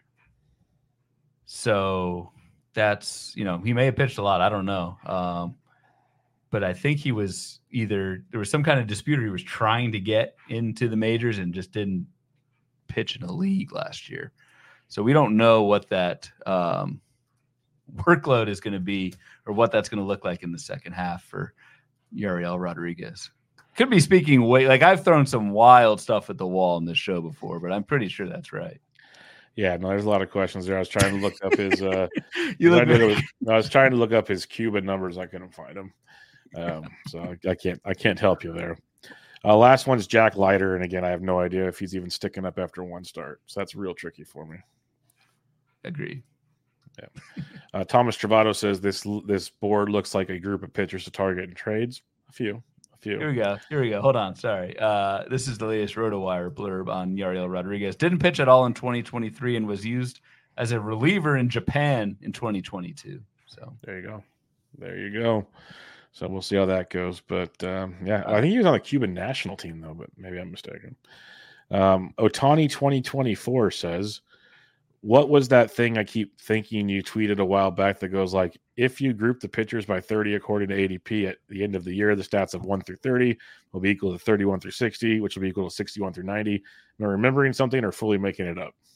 So that's, he may have pitched a lot. I don't know. But I think he was there was some kind of dispute, or he was trying to get into the majors and just didn't pitch in a league last year. So we don't know what that workload is going to be, or what that's going to look like in the second half for Yariel Rodriguez. Could be speaking like I've thrown some wild stuff at the wall in this show before, but I'm pretty sure that's right. Yeah, no, there's a lot of questions there. I was trying to look up his I was trying to look up his Cuban numbers. I couldn't find them. So I can't help you there. Last one's Jack Leiter, and again, I have no idea if he's even sticking up after 1 start. So that's real tricky for me. Agree. Yeah. Thomas Travato says this board looks like a group of pitchers to target in trades. A few. Here we go. Hold on. Sorry. This is the latest RotoWire blurb on Yariel Rodriguez. Didn't pitch at all in 2023 and was used as a reliever in Japan in 2022. So there you go. So we'll see how that goes. But I think he was on the Cuban national team though, but maybe I'm mistaken. Otani 2024 says, what was that thing I keep thinking you tweeted a while back that goes like, if you group the pitchers by 30 according to ADP at the end of the year, the stats of 1 through 30 will be equal to 31 through 60, which will be equal to 61 through 90. Am I remembering something or fully making it up?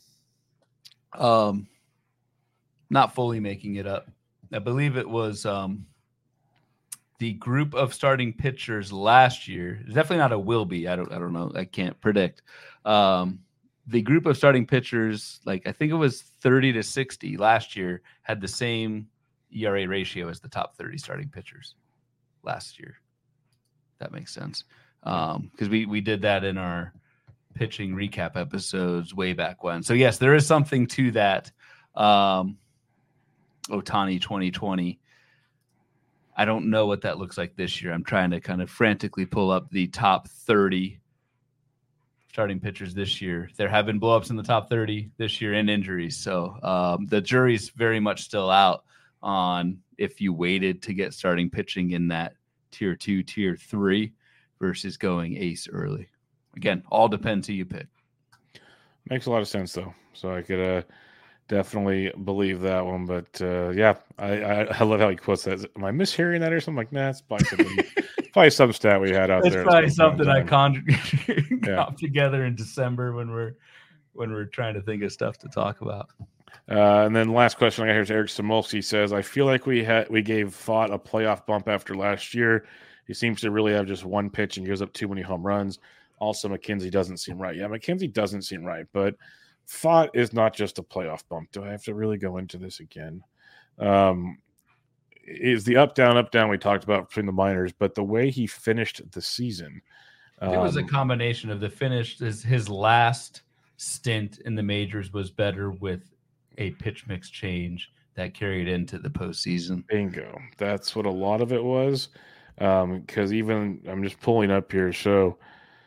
Not fully making it up. I believe it was the group of starting pitchers last year. It's definitely not a will be. I don't know. I can't predict. The group of starting pitchers, like I think it was 30 to 60 last year, had the same ERA ratio as the top 30 starting pitchers last year. That makes sense. Because we did that in our pitching recap episodes way back when. So yes, there is something to that. Ohtani 2020. I don't know what that looks like this year. I'm trying to kind of frantically pull up the top 30 starting pitchers this year. There have been blowups in the top 30 this year and injuries. So the jury's very much still out on if you waited to get starting pitching in that tier 2, tier 3 versus going ace early. Again, all depends who you pick. Makes a lot of sense, though. So I could definitely believe that one. But yeah, I love how he quotes that. Am I mishearing that or something? Like, nah, it's probably something, probably some stat we had out there. It's probably something I got together in December when we're trying to think of stuff to talk about. And then last question I got here is Eric Samolsky says, I feel like we gave Pfaadt a playoff bump after last year. He seems to really have just one pitch and gives up too many home runs. Also, McKenzie doesn't seem right. Yeah, McKenzie doesn't seem right, but Pfaadt is not just a playoff bump. Do I have to really go into this again? Is the up, down we talked about between the minors, but the way he finished the season. It was a combination of the finish. His last stint in the majors was better with a pitch mix change that carried into the postseason. Bingo. That's what a lot of it was. Because even I'm just pulling up here. So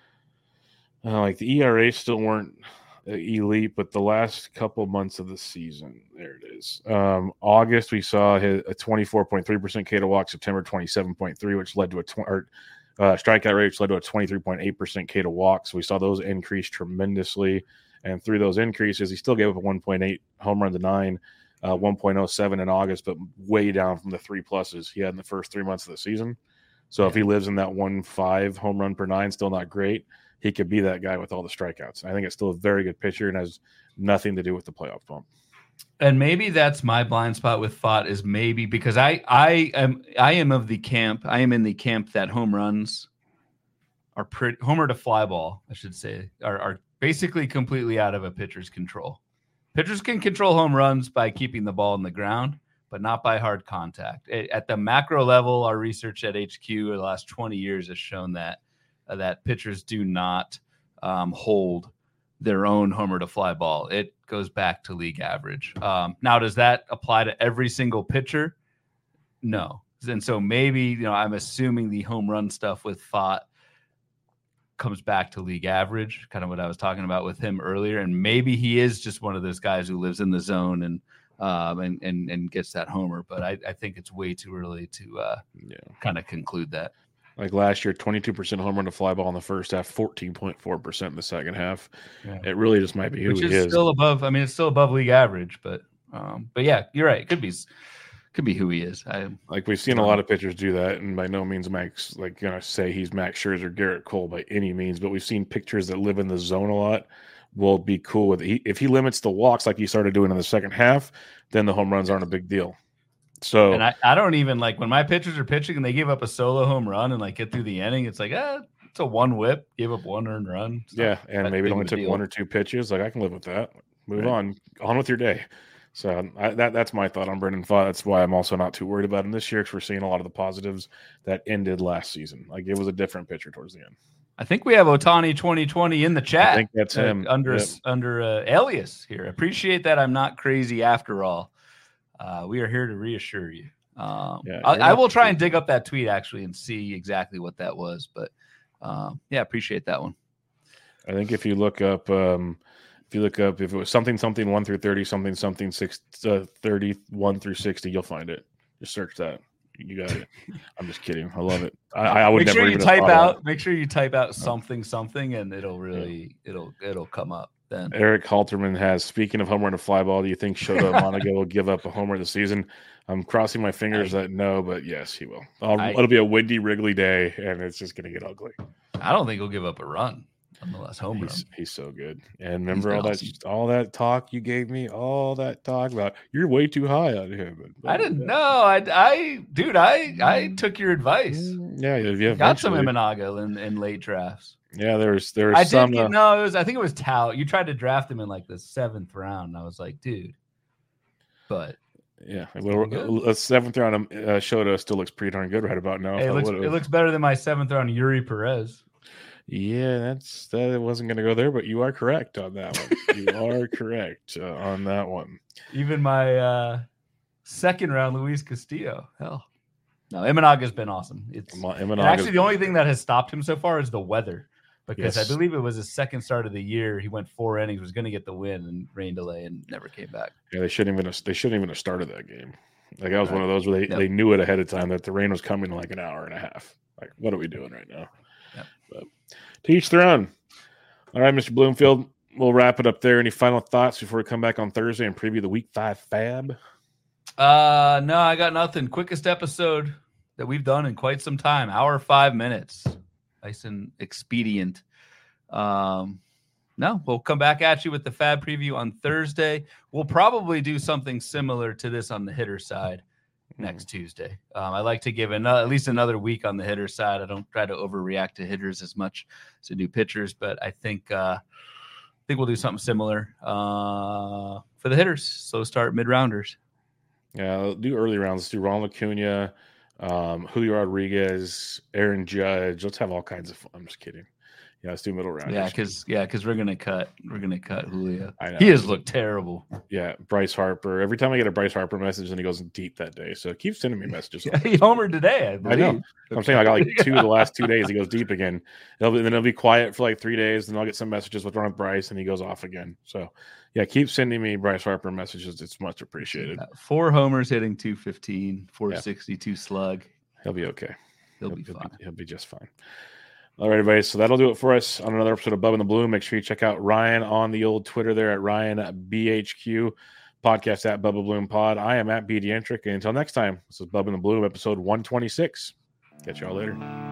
like the ERA still weren't elite, but the last couple months of the season, there it is. August, we saw a 24.3% K to walk, September 27.3, which led to strikeout rate, which led to a 23.8% K to walk. So we saw those increase tremendously. And through those increases, he still gave up a 1.8 home run to 9, 1.07 in August, but way down from the 3+ he had in the first 3 months of the season. So if he lives in that 1.5 home run per 9, still not great. He could be that guy with all the strikeouts. I think it's still a very good pitcher and has nothing to do with the playoff bump. And maybe that's my blind spot with Pfaadt is maybe because I am in the camp that home runs are homer to fly ball, I should say, are basically completely out of a pitcher's control. Pitchers can control home runs by keeping the ball in the ground, but not by hard contact. At the macro level, our research at HQ in the last 20 years has shown that pitchers do not hold their own homer to fly ball. It goes back to league average. Now, does that apply to every single pitcher? No. And so maybe, I'm assuming the home run stuff with Pfaadt comes back to league average, kind of what I was talking about with him earlier. And maybe he is just one of those guys who lives in the zone and gets that homer. But I think it's way too early to kind of conclude that. Like last year, 22% home run to fly ball in the first half, 14.4% in the second half. Yeah. It really just might be who he is. Still above. I mean, it's still above league average, but yeah, you're right. It could be who he is. Like we've seen a lot of pitchers do that, and by no means Max gonna say he's Max Scherzer, Garrett Cole by any means, but we've seen pitchers that live in the zone a lot will be cool with it. If he limits the walks like he started doing in the second half, then the home runs aren't a big deal. So, and I don't even like when my pitchers are pitching and they give up a solo home run and like get through the inning. It's like, it's a one whip, gave up one earned run. Yeah, and maybe it only took one or two pitches. Like I can live with that. Move on with your day. So that's my thought on Brendan Pfaadt. That's why I'm also not too worried about him this year because we're seeing a lot of the positives that ended last season. Like it was a different pitcher towards the end. I think we have Ohtani 2020 in the chat. I think that's him under alias here. Appreciate that. I'm not crazy after all. We are here to reassure you. I will try and dig up that tweet actually and see exactly what that was. But appreciate that one. I think if you look up, if it was something 1 through 30, something 31 through 60, you'll find it. Just search that. You got it. I'm just kidding. I love it. I would never even type out. Make sure you type out something, and it'll come up. Then Eric Halterman has, speaking of home run to fly ball, do you think Shota Monago will give up a homer this season? I'm crossing my fingers that no, but yes, he will. It'll be a windy Wrigley day, and it's just going to get ugly. I don't think he'll give up a run on the last home run. He's so good. And remember all that talk you gave me, all that talk about you're way too high on him. I didn't know. I took your advice. Yeah, you got some Imanaga in late drafts. Yeah, there's I some. I think it was Tao. You tried to draft him in like the 7th round. And I was like, dude. But yeah, well, a 7th round Shota still looks pretty darn good right about now. Hey, it looks better than my 7th round Yuri Perez. Yeah, that wasn't going to go there, but you are correct on that one. You are correct on that one. Even my Second round, Luis Castillo. Hell. No, Imanaga's been awesome. And actually, the only thing that has stopped him so far is the weather. Because I believe it was his second start of the year. He went 4 innings, was going to get the win, and rain delay, and never came back. Yeah, they shouldn't even have started that game. Like, that was one of those where they knew it ahead of time that the rain was coming in like an hour and a half. Like, what are we doing right now? Yep. But to each their own. All right, Mr. Bloomfield, we'll wrap it up there. Any final thoughts before we come back on Thursday and preview the Week 5 Fab? No, I got nothing. Quickest episode that we've done in quite some time. Hour 5 minutes. Nice and expedient. No, we'll come back at you with the Fab preview on Thursday. We'll probably do something similar to this on the hitter side next Tuesday. I like to give at least another week on the hitter side. I don't try to overreact to hitters as much as I do pitchers, but I think we'll do something similar for the hitters. So start mid-rounders. Yeah, I'll do early rounds. Let's do Ronald Acuna, Julio Rodriguez, Aaron Judge. Let's have all kinds of fun. I'm just kidding. Yeah, let's do middle rounders. Yeah, because we're gonna cut Julio. He has looked terrible. Yeah, Bryce Harper. Every time I get a Bryce Harper message, and he goes deep that day. So keep sending me messages. Yeah, he homered today. I know. Okay. I'm saying I got like 2 of the last 2 days. He goes deep again. Then it'll be quiet for like 3 days. Then I'll get some messages what's wrong with Bryce, and he goes off again. So yeah, keep sending me Bryce Harper messages. It's much appreciated. 4 homers, hitting 215, 462 slug. He'll be okay. He'll be fine. He'll be just fine. All right, everybody. So that'll do it for us on another episode of Bub and the Bloom. Make sure you check out Ryan on the old Twitter there at RyanBHQ, podcast at Bubba Bloom Pod. I am at BDentric. And until next time, this is Bub and the Bloom, episode 126. Catch y'all later.